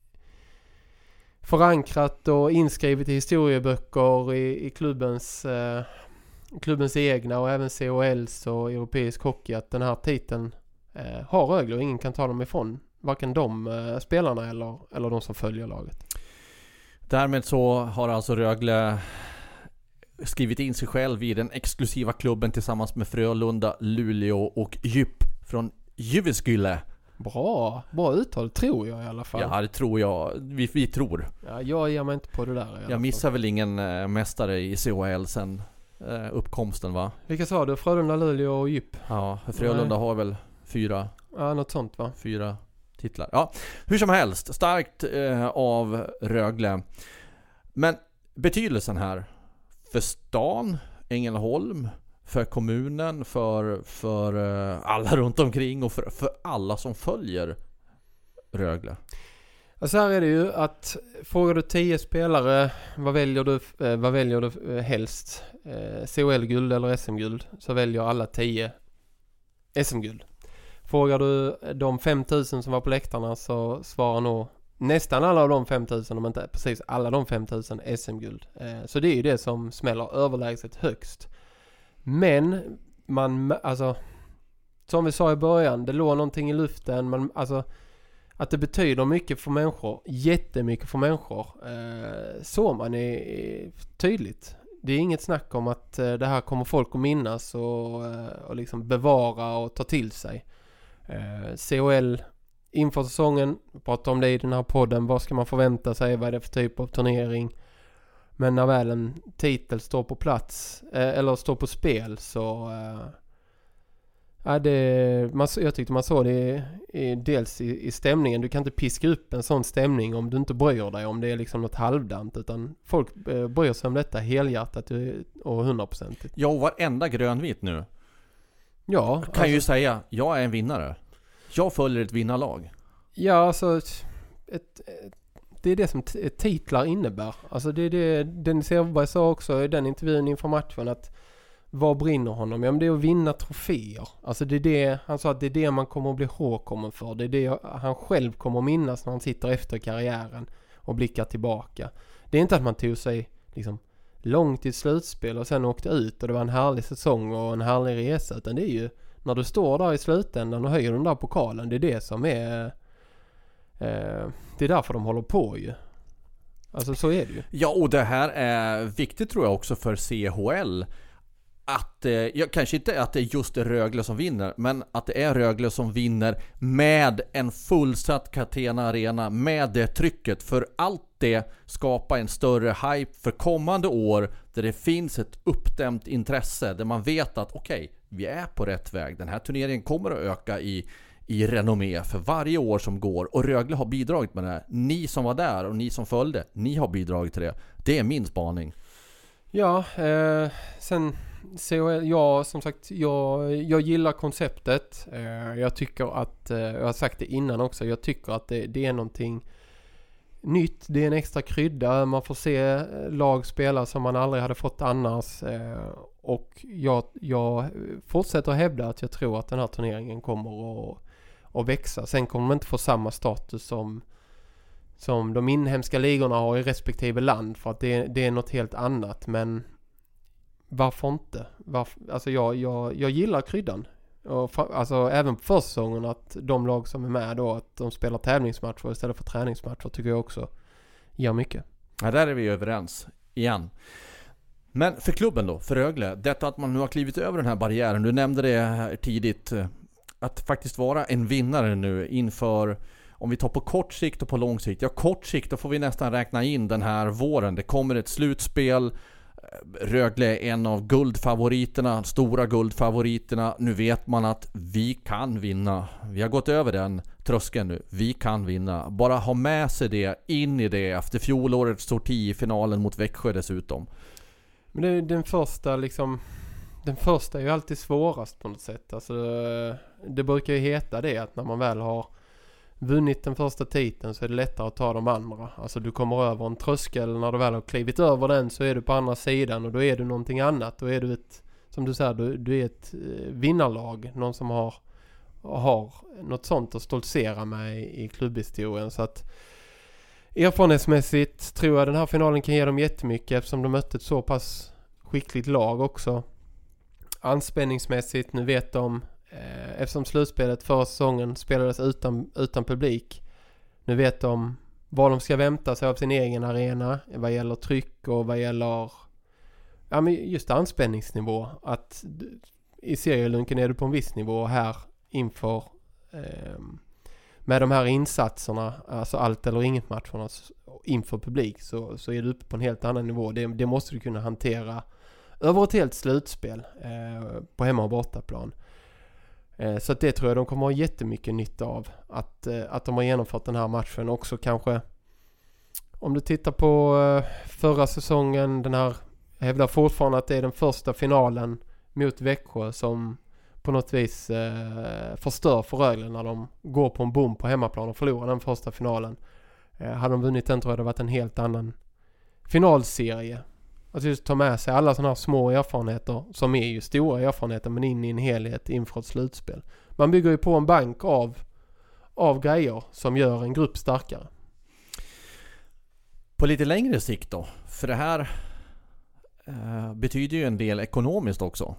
förankrat och inskrivet i historieböcker i, i klubbens eh, klubbens egna och även C H L:s och europeisk hockey, att den här titeln eh, har Rögle och ingen kan ta dem ifrån. Varken de eh, spelarna eller, eller de som följer laget. Därmed så har alltså Rögle skrivit in sig själv i den exklusiva klubben tillsammans med Frölunda, Luleå och Djup från Jyväskylä. Bra, bra uttal tror jag i alla fall. Ja, det tror jag. Vi, vi tror. Ja, jag ger mig inte på det där. Jag missar väl ingen äh, mästare i C H L sen äh, uppkomsten, va? Vilka sa du? Frölunda, Luleå och Djup? Ja, Frölunda Nej. har väl fyra. Ja, något sånt, va? Fyra titlar. Ja, hur som helst. Starkt äh, av Rögle. Men betydelsen här för stan, Ängelholm, för kommunen, för, för alla runt omkring och för, för alla som följer Rögle? Och så här är det ju att frågar du tio spelare, vad väljer du, eh, vad väljer du helst? Eh, C H L-guld eller S M-guld? Så väljer alla tio S M-guld. Frågar du de fem tusen som var på läktarna så svarar nog nästan alla av de fem tusen, om inte precis alla de fem tusen S M-guld. Eh, så det är ju det som smäller överlägset högst. Men man, alltså som vi sa i början, det låg någonting i luften, man, alltså att det betyder mycket för människor, jättemycket för människor, eh, så man är, är tydligt. Det är inget snack om att eh, det här kommer folk att minnas och, eh, och liksom bevara och ta till sig. Eh, C H L inför säsongen, pratar om det i den här podden, vad ska man förvänta sig, vad är det för typ av turnering? Men när väl en titel står på plats, eh, eller står på spel, så eh, ja, det, man, jag tyckte man såg det i, dels i, i stämningen. Du kan inte piska upp en sån stämning om du inte bryr dig om det är liksom något halvdant, utan folk eh, bryr sig om detta helhjärtat och hundraprocentigt. Ja, och varenda grönvit nu. Ja, kan alltså, ju säga, jag är en vinnare. Jag följer ett vinnarlag. Ja, alltså ett, ett, det är det som t- titlar innebär. Alltså det är det Dennis Everberg sa också i den intervjun inför matchen, att vad brinner honom? Ja, men det är att vinna troféer. Alltså det är det, han sa att det är det man kommer att bli ihågkommen för. Det är det han själv kommer att minnas när han sitter efter karriären och blickar tillbaka. Det är inte att man tog sig liksom långt i slutspel och sen åkte ut och det var en härlig säsong och en härlig resa, utan det är ju när du står där i slutändan och höjer den där pokalen, det är det som är eh, det är därför de håller på ju. Alltså så är det ju. Ja, och det här är viktigt tror jag också för C H L. Att, eh, ja, kanske inte att det är just Rögle som vinner, men att det är Rögle som vinner med en fullsatt Catena Arena, med det trycket, för allt det skapar en större hype för kommande år där det finns ett uppdämt intresse, där man vet att okej, okay, vi är på rätt väg. Den här turneringen kommer att öka i, i renommé för varje år som går, och Rögle har bidragit med det här. Ni som var där och ni som följde, ni har bidragit till det. Det är min spaning. Ja, eh, sen C H L, ja, som sagt, jag, jag gillar konceptet. Eh, jag tycker att, eh, jag har sagt det innan också, jag tycker att det, det är någonting nytt. Det är en extra krydda. Man får se lag spela som man aldrig hade fått annars. Eh, och jag, jag fortsätter att hävda att jag tror att den här turneringen kommer att, att växa. Sen kommer de inte få samma status som som de inhemska ligorna har i respektive land, för att det, det är något helt annat, men varför inte? Varför? Alltså jag, jag, jag gillar kryddan. Och för, alltså även på försäsongen, att de lag som är med då, att de spelar tävlingsmatcher istället för träningsmatcher, tycker jag också gör mycket. Ja, där är vi överens igen. Men för klubben då, för Rögle, detta att man nu har klivit över den här barriären, du nämnde det här tidigt, att faktiskt vara en vinnare nu inför, om vi tar på kort sikt och på lång sikt. Ja, kort sikt, då får vi nästan räkna in den här våren. Det kommer ett slutspel. Rögle är en av guldfavoriterna, stora guldfavoriterna. Nu vet man att vi kan vinna. Vi har gått över den tröskeln nu. Vi kan vinna. Bara ha med sig det, in i det, efter fjolårets sorti i finalen mot Växjö dessutom. Men det är den första liksom, den första är ju alltid svårast på något sätt. Alltså, det brukar ju heta det, att när man väl har vunnit den första titeln så är det lättare att ta de andra. Alltså du kommer över en tröskel, när du väl har klivit över den så är du på andra sidan och då är du någonting annat. Då är du ett, som du säger, du, du är ett vinnarlag. Någon som har, har något sånt att stoltsera med i klubbhistorien. Så att erfarenhetsmässigt tror jag den här finalen kan ge dem jättemycket, eftersom de mötte ett så pass skickligt lag också. Anspänningsmässigt, nu vet de, eftersom slutspelet förra säsongen spelades utan, utan publik, nu vet de vad de ska vänta sig av sin egen arena vad gäller tryck och vad gäller ja, men just anspänningsnivå. Att i serielunken är du på en viss nivå, här inför eh, med de här insatserna, alltså allt eller inget matcherna inför publik, så, så är du uppe på en helt annan nivå. Det, det måste du kunna hantera över ett helt slutspel eh, på hemma- och bortaplan. Så att det tror jag de kommer ha jättemycket nytta av, att, att de har genomfört den här matchen. Också kanske, om du tittar på förra säsongen, den här, jag hävdar fortfarande att det är den första finalen mot Växjö som på något vis eh, förstör för Rögle när de går på en bom på hemmaplan och förlorar den första finalen. Eh, hade de vunnit den tror jag det varit en helt annan finalserie. Att just ta med sig alla sådana här små erfarenheter som är ju stora erfarenheter men in i en helhet inför ett slutspel. Man bygger ju på en bank av, av grejer som gör en grupp starkare. På lite längre sikt då? För det här eh, betyder ju en del ekonomiskt också.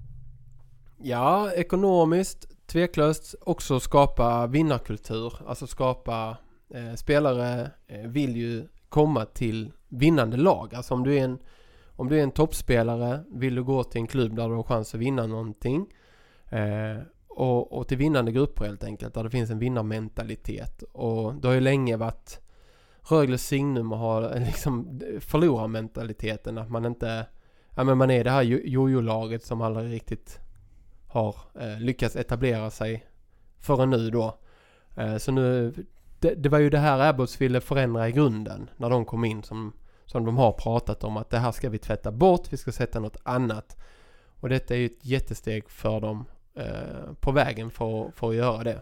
Ja, ekonomiskt tveklöst också skapa vinnarkultur. Alltså skapa eh, spelare eh, vill ju komma till vinnande lag. Alltså om du är en, om du är en toppspelare vill du gå till en klubb där du har chans att vinna någonting. Eh, och, och till vinnande grupper helt enkelt. Där det finns en vinnarmentalitet. Och det har ju länge varit Rögles signum att ha liksom förlorarmentaliteten. Att man inte, ja men man är det här jojo-laget som aldrig riktigt har eh, lyckats etablera sig förrän nu då. Eh, så nu det, det var ju det här Abbots ville förändra i grunden när de kom in som, som de har pratat om att det här ska vi tvätta bort, vi ska sätta något annat. Och detta är ju ett jättesteg för dem eh, på vägen för, för att göra det.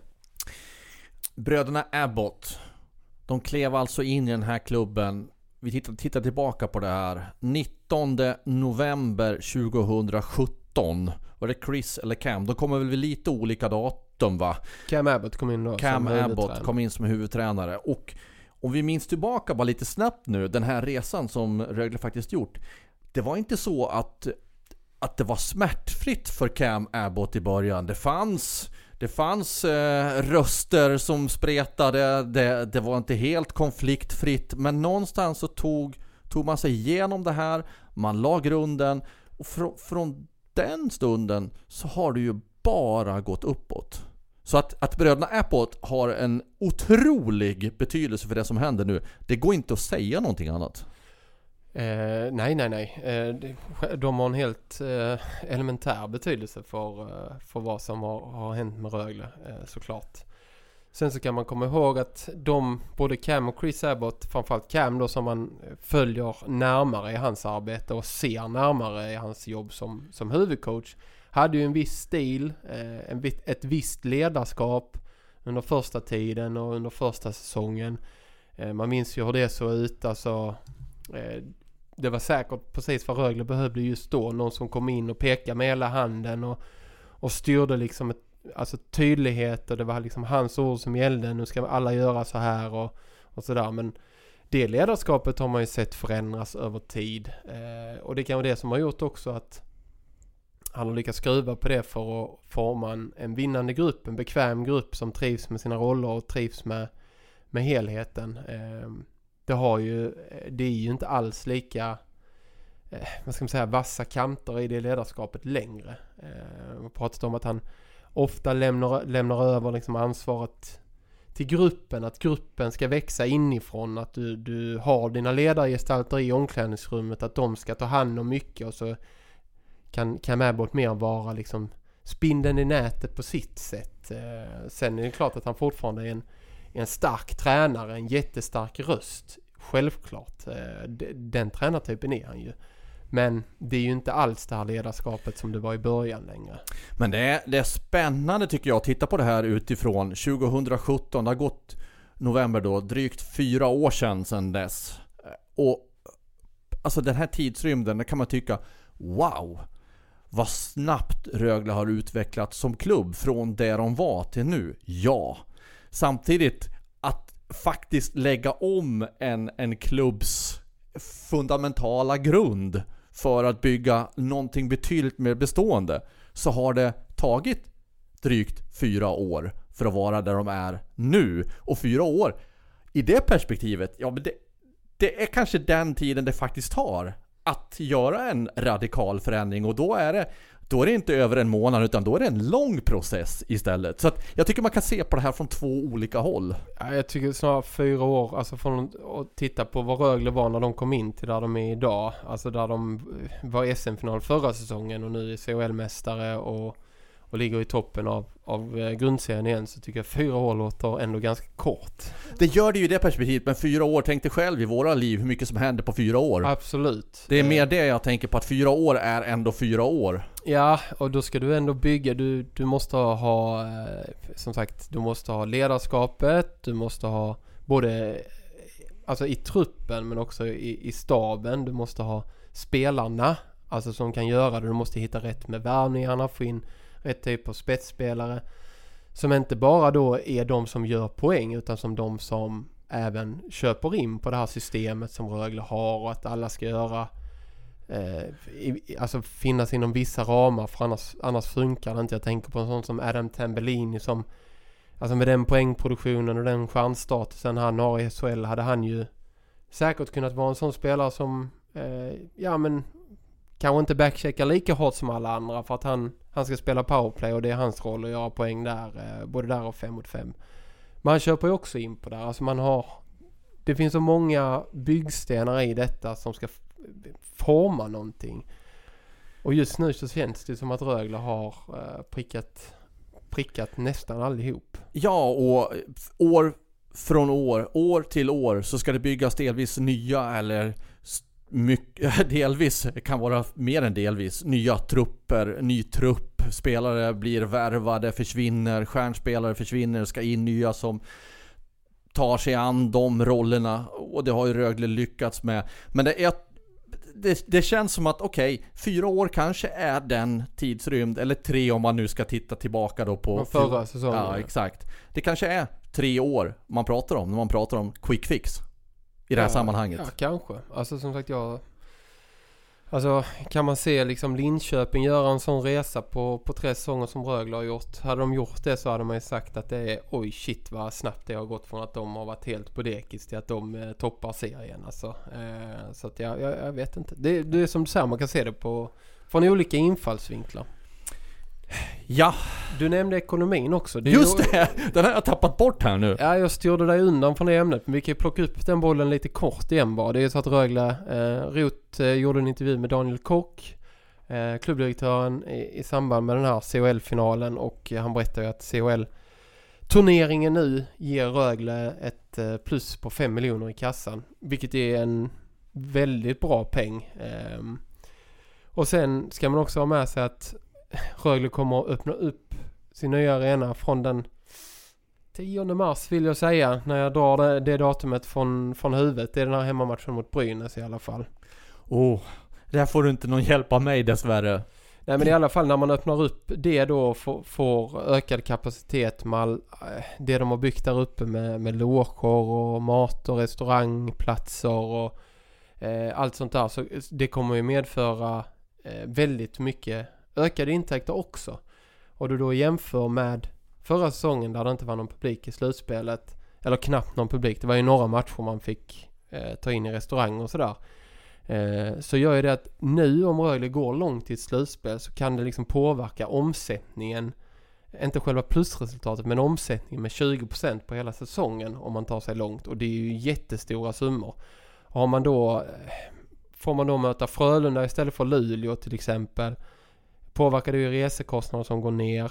Bröderna Abbott, de klev alltså in i den här klubben. Vi tittar, tittar tillbaka på det här. nittonde november tjugosjutton. Var det Chris eller Cam? De kommer väl vid lite olika datum va? Cam Abbott kom in då. Cam Abbott kom in som huvudtränare. Och om vi minns tillbaka bara lite snabbt nu, den här resan som Rögle faktiskt gjort. Det var inte så att, att det var smärtfritt för Cam Abbott i början. Det fanns... Det fanns eh, röster som spretade, det, det var inte helt konfliktfritt, men någonstans så tog, tog man sig igenom det här, man la grunden och fr- från den stunden så har det ju bara gått uppåt. Så att, att bröderna Abbott har en otrolig betydelse för det som händer nu, det går inte att säga någonting annat. Eh, nej, nej, nej. Eh, de har en helt eh, elementär betydelse för, eh, för vad som har, har hänt med Rögle, eh, såklart. Sen så kan man komma ihåg att de, både Cam och Chris Abbott, framförallt Cam då som man följer närmare i hans arbete och ser närmare i hans jobb som, som huvudcoach, hade ju en viss stil, eh, en, ett visst ledarskap under första tiden och under första säsongen. Eh, man minns ju hur det såg ut, alltså... Eh, det var säkert precis vad Rögle behövde just då. Någon som kom in och pekade med hela handen och, och styrde liksom ett, alltså tydlighet, och det var liksom hans ord som gällde. Nu ska alla göra så här och, och sådär. Men det ledarskapet har man ju sett förändras över tid. Eh, och det kan vara det som har gjort också att han har lyckats skruva på det för att forma en, en vinnande grupp. En bekväm grupp som trivs med sina roller och trivs med, med helheten. Eh, Det har ju, det är ju inte alls lika eh, vad ska man säga, vassa kanter i det ledarskapet längre. Eh, vi har pratat om att han ofta lämnar, lämnar över liksom ansvaret till gruppen, att gruppen ska växa inifrån, att du, du har dina ledargestalter i omklädningsrummet, att de ska ta hand om mycket, och så kan, kan Abbott mer vara liksom spindeln i nätet på sitt sätt. Eh, sen är det klart att han fortfarande är en en stark tränare, en jättestark röst. Självklart. Den tränartypen är han ju. Men det är ju inte alls det här ledarskapet som det var i början längre. Men det är, det är spännande tycker jag att titta på det här utifrån. tjugosjutton, det har gått november då, drygt fyra år sedan sedan dess. Och alltså den här tidsrymden, där kan man tycka, wow, vad snabbt Rögle har utvecklats som klubb från där de var till nu. Ja. Samtidigt att faktiskt lägga om en, en klubbs fundamentala grund för att bygga någonting betydligt mer bestående, så har det tagit drygt fyra år för att vara där de är nu. Och fyra år, i det perspektivet, ja men det, det är kanske den tiden det faktiskt tar att göra en radikal förändring, och då är det Då är det inte över en månad, utan då är det en lång process istället. Så att jag tycker man kan se på det här från två olika håll. Ja, jag tycker snarare fyra år, alltså från att titta på vad Rögle var när de kom in till där de är idag. Alltså där de var S M-final förra säsongen och nu är C H L-mästare och, och och ligger i toppen av, av eh, grundserien igen, så tycker jag fyra år låter ändå ganska kort. Det gör det ju i det perspektivet, men fyra år, tänk dig själv i våra liv hur mycket som händer på fyra år. Absolut. Det är mer det jag tänker på, att fyra år är ändå fyra år. Ja, och då ska du ändå bygga, du, du måste ha, eh, som sagt, du måste ha ledarskapet, du måste ha både alltså i truppen men också i, i staben, du måste ha spelarna, alltså som kan göra det, du måste hitta rätt med värvningarna, få in rätt typ av spetsspelare som inte bara då är de som gör poäng, utan som de som även köper in på det här systemet som Rögle har, och att alla ska göra eh, i, alltså finnas inom vissa ramar, för annars, annars funkar det inte. Jag tänker på en sån som Adam Tambellini som, alltså med den poängproduktionen och den stjärnstatusen han har i S H L, hade han ju säkert kunnat vara en sån spelare som eh, ja men kanske inte backcheckar lika hårt som alla andra, för att han, han ska spela powerplay och det är hans roll att göra poäng där, eh, både där och fem mot fem. Men han köper ju också in på det. Alltså man har, det finns så många byggstenar i detta som ska f- forma någonting. Och just nu så känns det som att Rögle har eh, prickat, prickat nästan allihop. Ja, och år från år, år till år så ska det byggas delvis nya eller mycket, delvis kan vara mer än delvis nya trupper, ny trupp, spelare blir värvade, försvinner, stjärnspelare försvinner, ska in nya som tar sig an de rollerna, och det har ju Rögle lyckats med. Men det är det, det känns som att okej, okay, fyra år kanske är den tidsrymd, eller tre om man nu ska titta tillbaka då på förra säsongen. Ja, exakt. Det kanske är tre år man pratar om när man pratar om quick fix i det här ja, sammanhanget. Ja, kanske. Alltså som sagt, jag alltså kan man se liksom Linköping göra en sån resa på, på tre säsonger som Rögle har gjort. Hade de gjort det så hade man ju sagt att det är oj shit vad snabbt det har gått från att de har varit helt på dekis till att de eh, toppar serien. Alltså. Eh, så att jag, jag, jag vet inte. Det, det är som du säger, man kan se det på från olika infallsvinklar. Ja. Du nämnde ekonomin också. Det Just ju, det! Den har jag tappat bort här nu. Ja, jag styrde dig undan från det ämnet. Men vi kan ju plocka upp den bollen lite kort igen bara. Det är så att Rögle, eh, Rot eh, gjorde en intervju med Daniel Kock, eh, klubbdirektören i, i samband med den här C H L-finalen. Och eh, han berättar ju att C H L-turneringen nu ger Rögle ett eh, plus på fem miljoner i kassan. Vilket är en väldigt bra peng. Eh, och sen ska man också ha med sig att Rögle kommer att öppna upp sin nya arena från den tionde mars vill jag säga, när jag drar det, det datumet från, från huvudet. Det är den här hemmamatchen mot Brynäs i alla fall. Oh, där får du inte någon hjälp av mig dessvärre. Nej, men i alla fall när man öppnar upp det då får, får ökad kapacitet med all, det de har byggt där uppe med, med loger och mat och restaurangplatser och eh, allt sånt där. Så det kommer ju medföra eh, väldigt mycket ökade intäkter också. Och du då jämför med förra säsongen där det inte var någon publik i slutspelet, eller knappt någon publik, det var ju några matcher man fick eh, ta in i restaurang och sådär. Eh, så gör ju det att nu om Rögle går långt i ett slutspel så kan det liksom påverka omsättningen, inte själva plusresultatet men omsättningen med tjugo procent på hela säsongen om man tar sig långt, och det är ju jättestora summor. Och har man då, får man då möta Frölunda istället för Luleå till exempel, påverkar det ju resekostnader som går ner.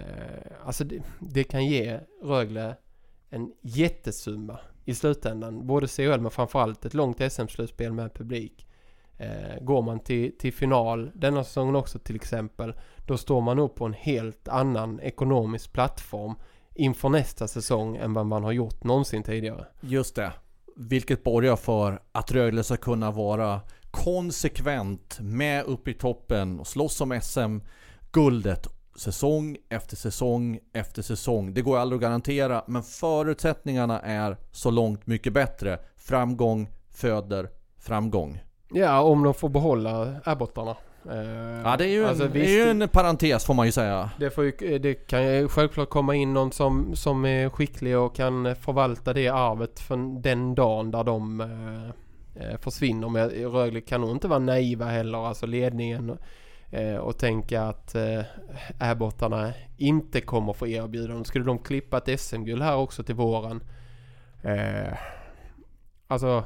Eh, alltså det, det kan ge Rögle en jättesumma i slutändan. Både C H L men framförallt ett långt S M-slutspel med publik. Eh, går man till, till final denna säsongen också till exempel, då står man upp på en helt annan ekonomisk plattform inför nästa säsong än vad man har gjort någonsin tidigare. Just det. Vilket borgar för att Rögle ska kunna vara konsekvent med upp i toppen och slåss om S M-guldet säsong efter säsong efter säsong. Det går aldrig att garantera, men förutsättningarna är så långt mycket bättre. Framgång föder framgång. Ja, om de får behålla Abbottarna. Eh, ja, det är ju, alltså, en, visst, det är ju en parentes får man ju säga. Det, får ju, det kan ju självklart komma in någon som, som är skicklig och kan förvalta det arvet för den dagen där de eh, försvinner. Men Rögle kan nog inte vara naiva heller, alltså ledningen, eh, och tänka att eh, Abbottarna inte kommer få erbjudanden. Skulle de klippa ett S M-guld här också till våren? Eh, alltså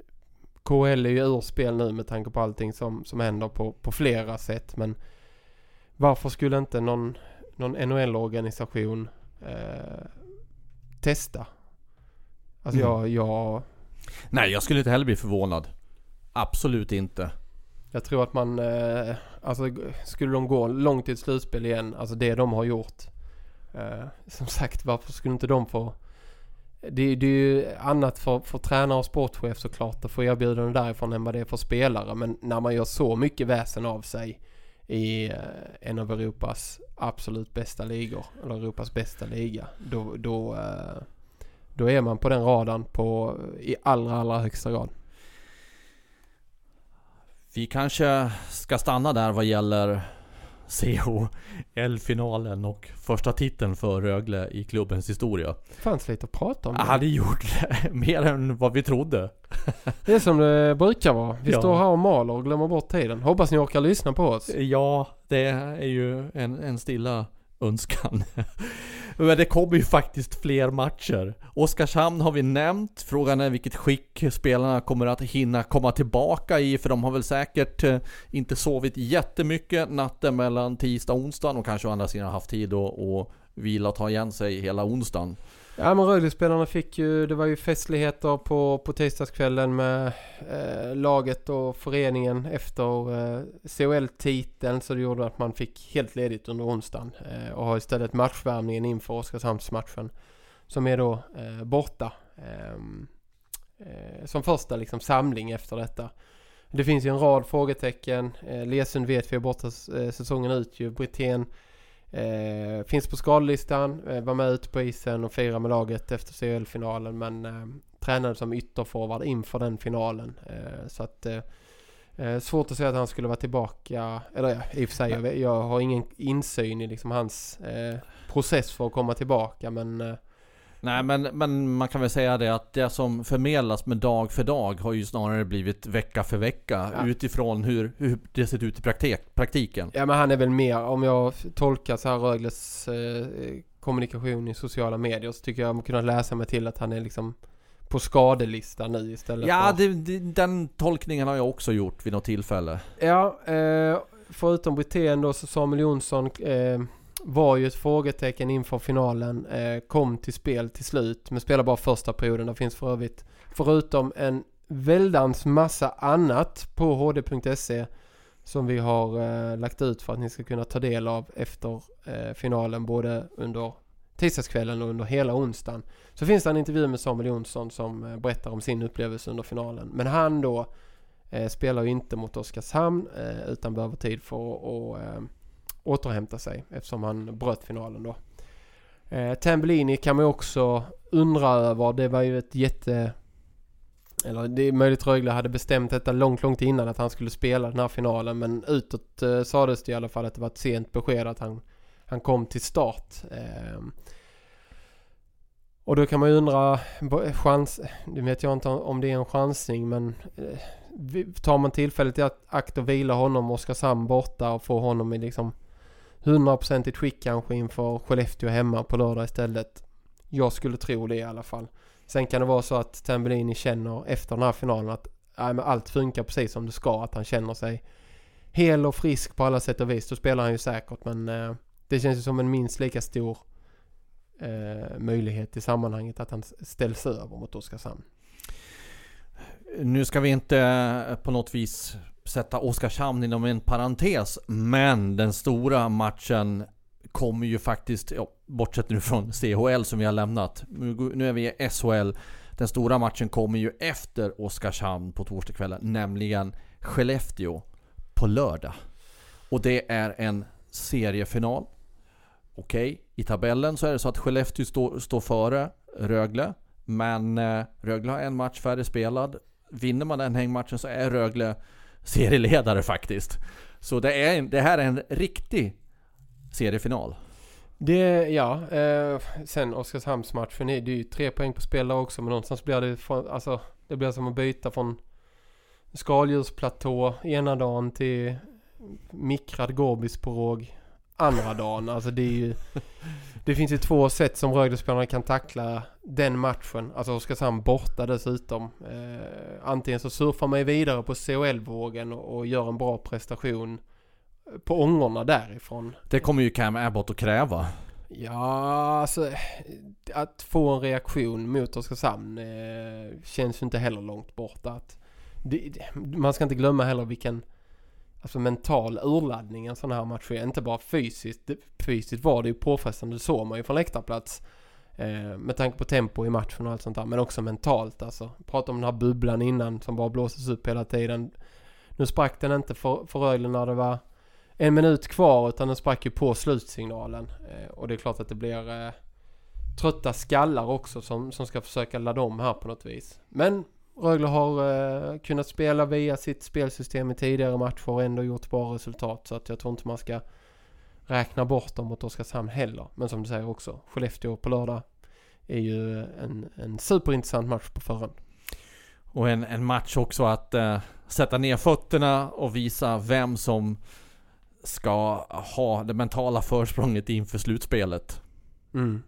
K H L är ju ur spel nu med tanke på allting som, som händer på, på flera sätt, men varför skulle inte någon, någon N H L-organisation eh, testa. Alltså Mm. jag, jag... Nej, jag skulle inte heller bli förvånad. Absolut inte. Jag tror att man... Eh, alltså skulle de gå långt till ett slutspel igen, alltså det de har gjort. Eh, som sagt, varför skulle inte de få... Det, det är ju annat för, för tränare och sportchef såklart att få erbjudanden därifrån än vad det är för spelare. Men när man gör så mycket väsen av sig i eh, en av Europas absolut bästa ligor, eller Europas bästa liga, då, då, eh, då är man på den radarn på, i allra, allra högsta grad. Vi kanske ska stanna där vad gäller C H L-finalen och första titeln för Rögle i klubbens historia. Det fanns lite att prata om. Jag hade gjort det, mer än vad vi trodde. Det är som det brukar vara. Vi Ja. står här och maler och glömmer bort tiden. Hoppas ni orkar lyssna på oss. Ja, det är ju en, en stilla önskan. Men det kommer ju faktiskt fler matcher. Oskarshamn har vi nämnt. Frågan är vilket skick spelarna kommer att hinna komma tillbaka i. För de har väl säkert eh, inte sovit jättemycket natten mellan tisdag och onsdag. Och kanske å andra sidan haft tid och, och vila och ta igen sig hela onsdagen. Ja, men Rögle-spelarna fick ju, det var ju festligheter på, på tisdagskvällen med eh, laget och föreningen efter eh, C H L-titeln, så det gjorde att man fick helt ledigt under onsdagen eh, och har istället matchvärmningen inför Oskarshamnsmatchen som är då eh, borta eh, eh, som första liksom samling efter detta. Det finns ju en rad frågetecken. eh, Lesund vet vi är borta eh, säsongen ut ju. Brithén Eh, finns på skadelistan, eh, var med ut på isen och fira med laget efter C H L-finalen, men eh, tränade som ytterforward inför den finalen, eh, så att eh, svårt att säga att han skulle vara tillbaka, eller ja, i och för sig jag, jag har ingen insyn i liksom hans eh, process för att komma tillbaka, men eh, Nej, men, men man kan väl säga det att det som förmedlas med dag för dag har ju snarare blivit vecka för vecka, ja. utifrån hur, hur det ser ut i praktik, praktiken. Ja, men han är väl mer, om jag tolkar så här Rögles eh, kommunikation i sociala medier, så tycker jag man kunnat läsa mig till att han är liksom på skadelistan nu istället. Ja, för... det, det, den tolkningen har jag också gjort vid något tillfälle. Ja, eh, förutom Brithén då, så Samuel Jonsson eh, var ju ett frågetecken inför finalen, eh, kom till spel till slut, men spelar bara första perioden. Det finns för övrigt, förutom en väldans massa annat på h d punkt se som vi har eh, lagt ut för att ni ska kunna ta del av efter eh, finalen, både under tisdagskvällen och under hela onsdagen. Så finns det en intervju med Samuel Jonsson som eh, berättar om sin upplevelse under finalen. Men han då eh, spelar ju inte mot Oskarshamn eh, utan behöver tid för att eh, återhämta sig eftersom han bröt finalen då. Eh, Tambellini kan man ju också undra över. Det var ju ett jätte... Eller det är möjligt Rögle hade bestämt detta långt, långt innan att han skulle spela den här finalen. Men utåt eh, sades det i alla fall att det var ett sent besked att han, han kom till start. Eh, och då kan man ju undra, chans, det vet jag inte om det är en chansning, men eh, tar man tillfället i att akt och vila honom, Oskarshamn borta, och få honom i liksom hundra procent skick kanske inför Skellefteå hemma på lördag istället. Jag skulle tro det i alla fall. Sen kan det vara så att Tambellini känner efter den här finalen att nej, men allt funkar precis som det ska, att han känner sig hel och frisk på alla sätt och vis. Då spelar han ju säkert, men eh, det känns ju som en minst lika stor eh, möjlighet i sammanhanget att han ställs över mot Oskarshamn. Nu ska vi inte på något vis sätta Oskarshamn inom en parentes, men den stora matchen kommer ju faktiskt, ja, bortsett nu från C H L som vi har lämnat, nu är vi i S H L. Den stora matchen kommer ju efter Oskarshamn på torsdagskvällen, nämligen Skellefteå på lördag. Och det är en seriefinal. Okej, okay. I tabellen så är det så att Skellefteå står, står före Rögle, men eh, Rögle har en match färre spelad. Vinner man den hängmatchen så är Rögle serieledare faktiskt. Så det, är en, det här är en riktig seriefinal. Det, ja, eh, sen Oskarshamnsmatchen är det ju tre poäng på spel också, men någonstans blir det från, alltså, det blir som att byta från skaldjursplatå ena dagen till mikrad gorbisporåg andra dagen. Alltså det är ju, det finns ju två sätt som Rögle-spelarna kan tackla den matchen. Alltså Oskarshamn borta dessutom. Eh, antingen så surfar man vidare på C H L-vågen och, och gör en bra prestation på ångorna därifrån. Det kommer ju Cam Abbott att kräva. Ja, alltså att få en reaktion mot Oskarshamn eh, känns ju inte heller långt bort. Att det, man ska inte glömma heller vilken alltså mental urladdning en sån här match är. Inte bara fysiskt. Fysiskt var det ju påfrestande, så man ju från läktarplats. Eh, med tanke på tempo i matchen och allt sånt där. Men också mentalt. Alltså. Prata om den här bubblan innan som bara blåses upp hela tiden. Nu sprack den inte för, för Rögle när det var en minut kvar, utan den sprack ju på slutsignalen. Eh, och det är klart att det blir eh, trötta skallar också som, som ska försöka ladda om här på något vis. Men Rögle har eh, kunnat spela via sitt spelsystem i tidigare matcher och ändå gjort bra resultat. Så att jag tror inte man ska räkna bort dem mot Oskarshamn heller. Men som du säger också, Skellefteå på lördag är ju en, en superintressant match på förhand. Och en, en match också att eh, sätta ner fötterna och visa vem som ska ha det mentala försprånget inför slutspelet. Mm.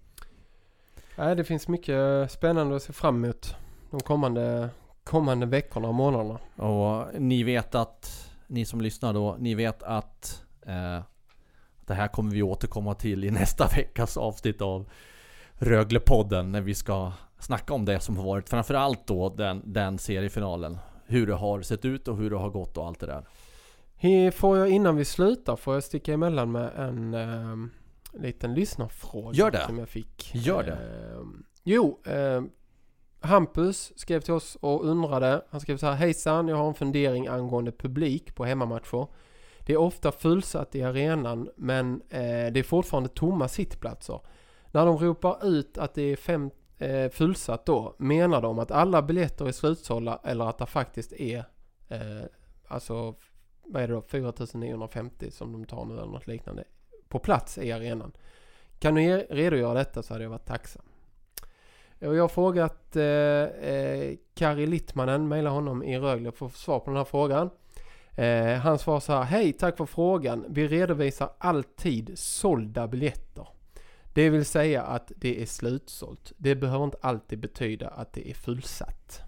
Nej, det finns mycket spännande att se fram emot de kommande, kommande veckorna och månaderna. Och ni vet att, ni som lyssnar då, ni vet att eh, det här kommer vi återkomma till i nästa veckas avsnitt av Röglepodden, när vi ska snacka om det som har varit, framförallt då den, den seriefinalen. Hur det har sett ut och hur det har gått och allt det där. Får jag, innan vi slutar, får jag sticka emellan med en eh, liten lyssnarfråga. Gör det. Som jag fick. Gör det. Eh, jo, eh, Hampus skrev till oss och undrade. Han skrev så här: hejsan, jag har en fundering angående publik på hemmamatcher. Det är ofta fullsatt i arenan, men eh, det är fortfarande tomma sittplatser. När de ropar ut att det är fem eh, fullsatt då, menar de att alla biljetter är slutsålda eller att det faktiskt är eh, alltså vad är det då, fyra tusen niohundrafemtio som de tar nu eller något liknande på plats i arenan. Kan du redogöra detta, så hade jag varit tacksam. Och jag har frågat eh, eh, Kari Littmanen, mejla honom i Rögle för att få svar på den här frågan. Eh, han svarar så här: hej, tack för frågan. Vi redovisar alltid sålda biljetter. Det vill säga att det är slutsålt. Det behöver inte alltid betyda att det är fullsatt.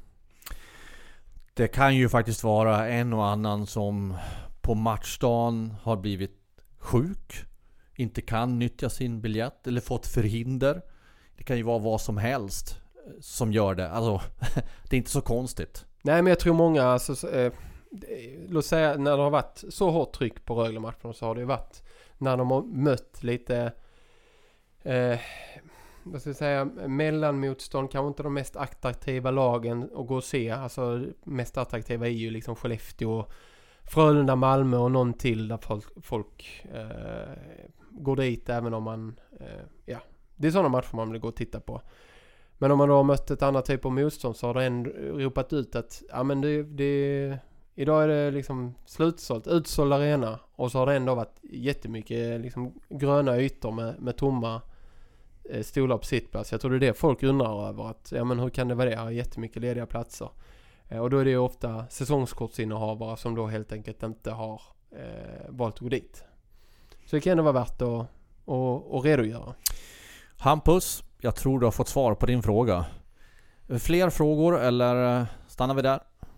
Det kan ju faktiskt vara en och annan som på matchdagen har blivit sjuk, inte kan nyttja sin biljett eller fått förhinder. Det kan ju vara vad som helst som gör det. Alltså, det är inte så konstigt. Nej, men jag tror många, alltså, eh, låt säga när det har varit så hårt tryck på Rögle-matchen, så har det varit när de har mött lite eh, vad ska jag säga, mellanmotstånd, kanske inte de mest attraktiva lagen att gå och se. Alltså mest attraktiva är ju liksom Skellefteå, Frölunda, Malmö och någon till där folk, folk eh, går dit även om man eh, ja, det är sådana matcher man vill gå och titta på. Men om man då har mött ett annat typ av motstånd, så har det ändå ropat ut att ja, men det, det, idag är det liksom slutsålt, utsåld arena, och så har det ändå varit jättemycket liksom gröna ytor med, med tomma stolar på sittplats. Jag tror det är det folk undrar över, att ja, men hur kan det vara det? Jag har jättemycket lediga platser. Eh, och då är det ju ofta säsongskortsinnehavare som då helt enkelt inte har eh, valt att gå dit. Så det kan ändå vara värt att, att, att redogöra. Hampus, jag tror du har fått svar på din fråga. Fler frågor eller stannar vi där?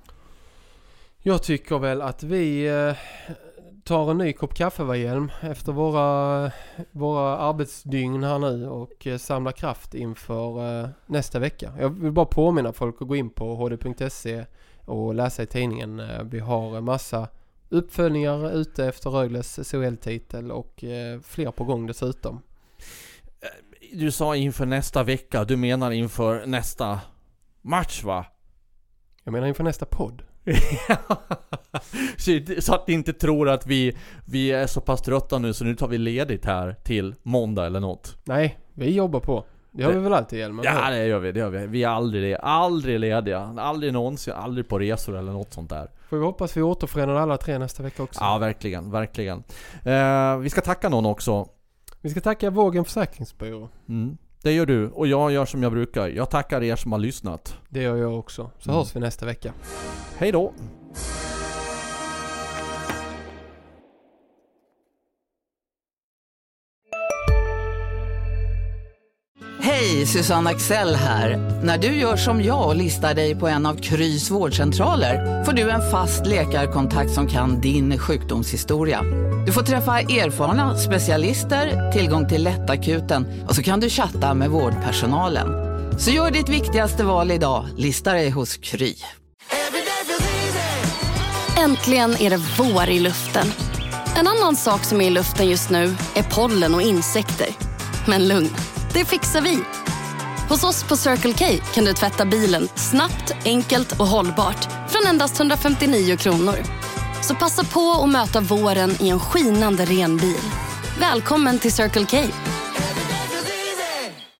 Jag tycker väl att vi eh, tar en ny kopp kaffe, va, Hjelm, efter våra, våra arbetsdygn här nu och eh, samlar kraft inför eh, nästa vecka. Jag vill bara påminna folk att gå in på h d punkt se och läsa i tidningen. Eh, vi har en massa uppföljningar ute efter Rögles S H L-titel och eh, fler på gång dessutom. Du sa inför nästa vecka, du menar inför nästa match, va? Jag menar inför nästa podd. Så att ni inte tror att vi, vi är så pass trötta nu så nu tar vi ledigt här till måndag eller något. Nej, vi jobbar på. Det har det, vi väl alltid, Hjelm? Ja, det gör vi, det gör vi. Vi är aldrig, aldrig lediga. Aldrig någonsin, aldrig på resor eller något sånt där. Får vi hoppas vi återförenar alla tre nästa vecka också. Ja, verkligen, verkligen. Eh, vi ska tacka någon också. Vi ska tacka Vågen Försäkringsbyrå. Mm. Det gör du, och jag gör som jag brukar. Jag tackar er som har lyssnat. Det gör jag också. Så mm. hörs vi nästa vecka. Hej då! Hej, Hej, Susanne Axel här. När du gör som jag och listar dig på en av Krys vårdcentraler får du en fast läkarkontakt som kan din sjukdomshistoria. Du får träffa erfarna specialister, tillgång till lättakuten och så kan du chatta med vårdpersonalen. Så gör ditt viktigaste val idag, lista dig hos Kry. Äntligen är det vår i luften. En annan sak som är i luften just nu är pollen och insekter. Men lugn, det fixar vi. Hos oss på Circle K kan du tvätta bilen snabbt, enkelt och hållbart från endast hundrafemtionio kronor. Så passa på att möta våren i en skinande ren bil. Välkommen till Circle K.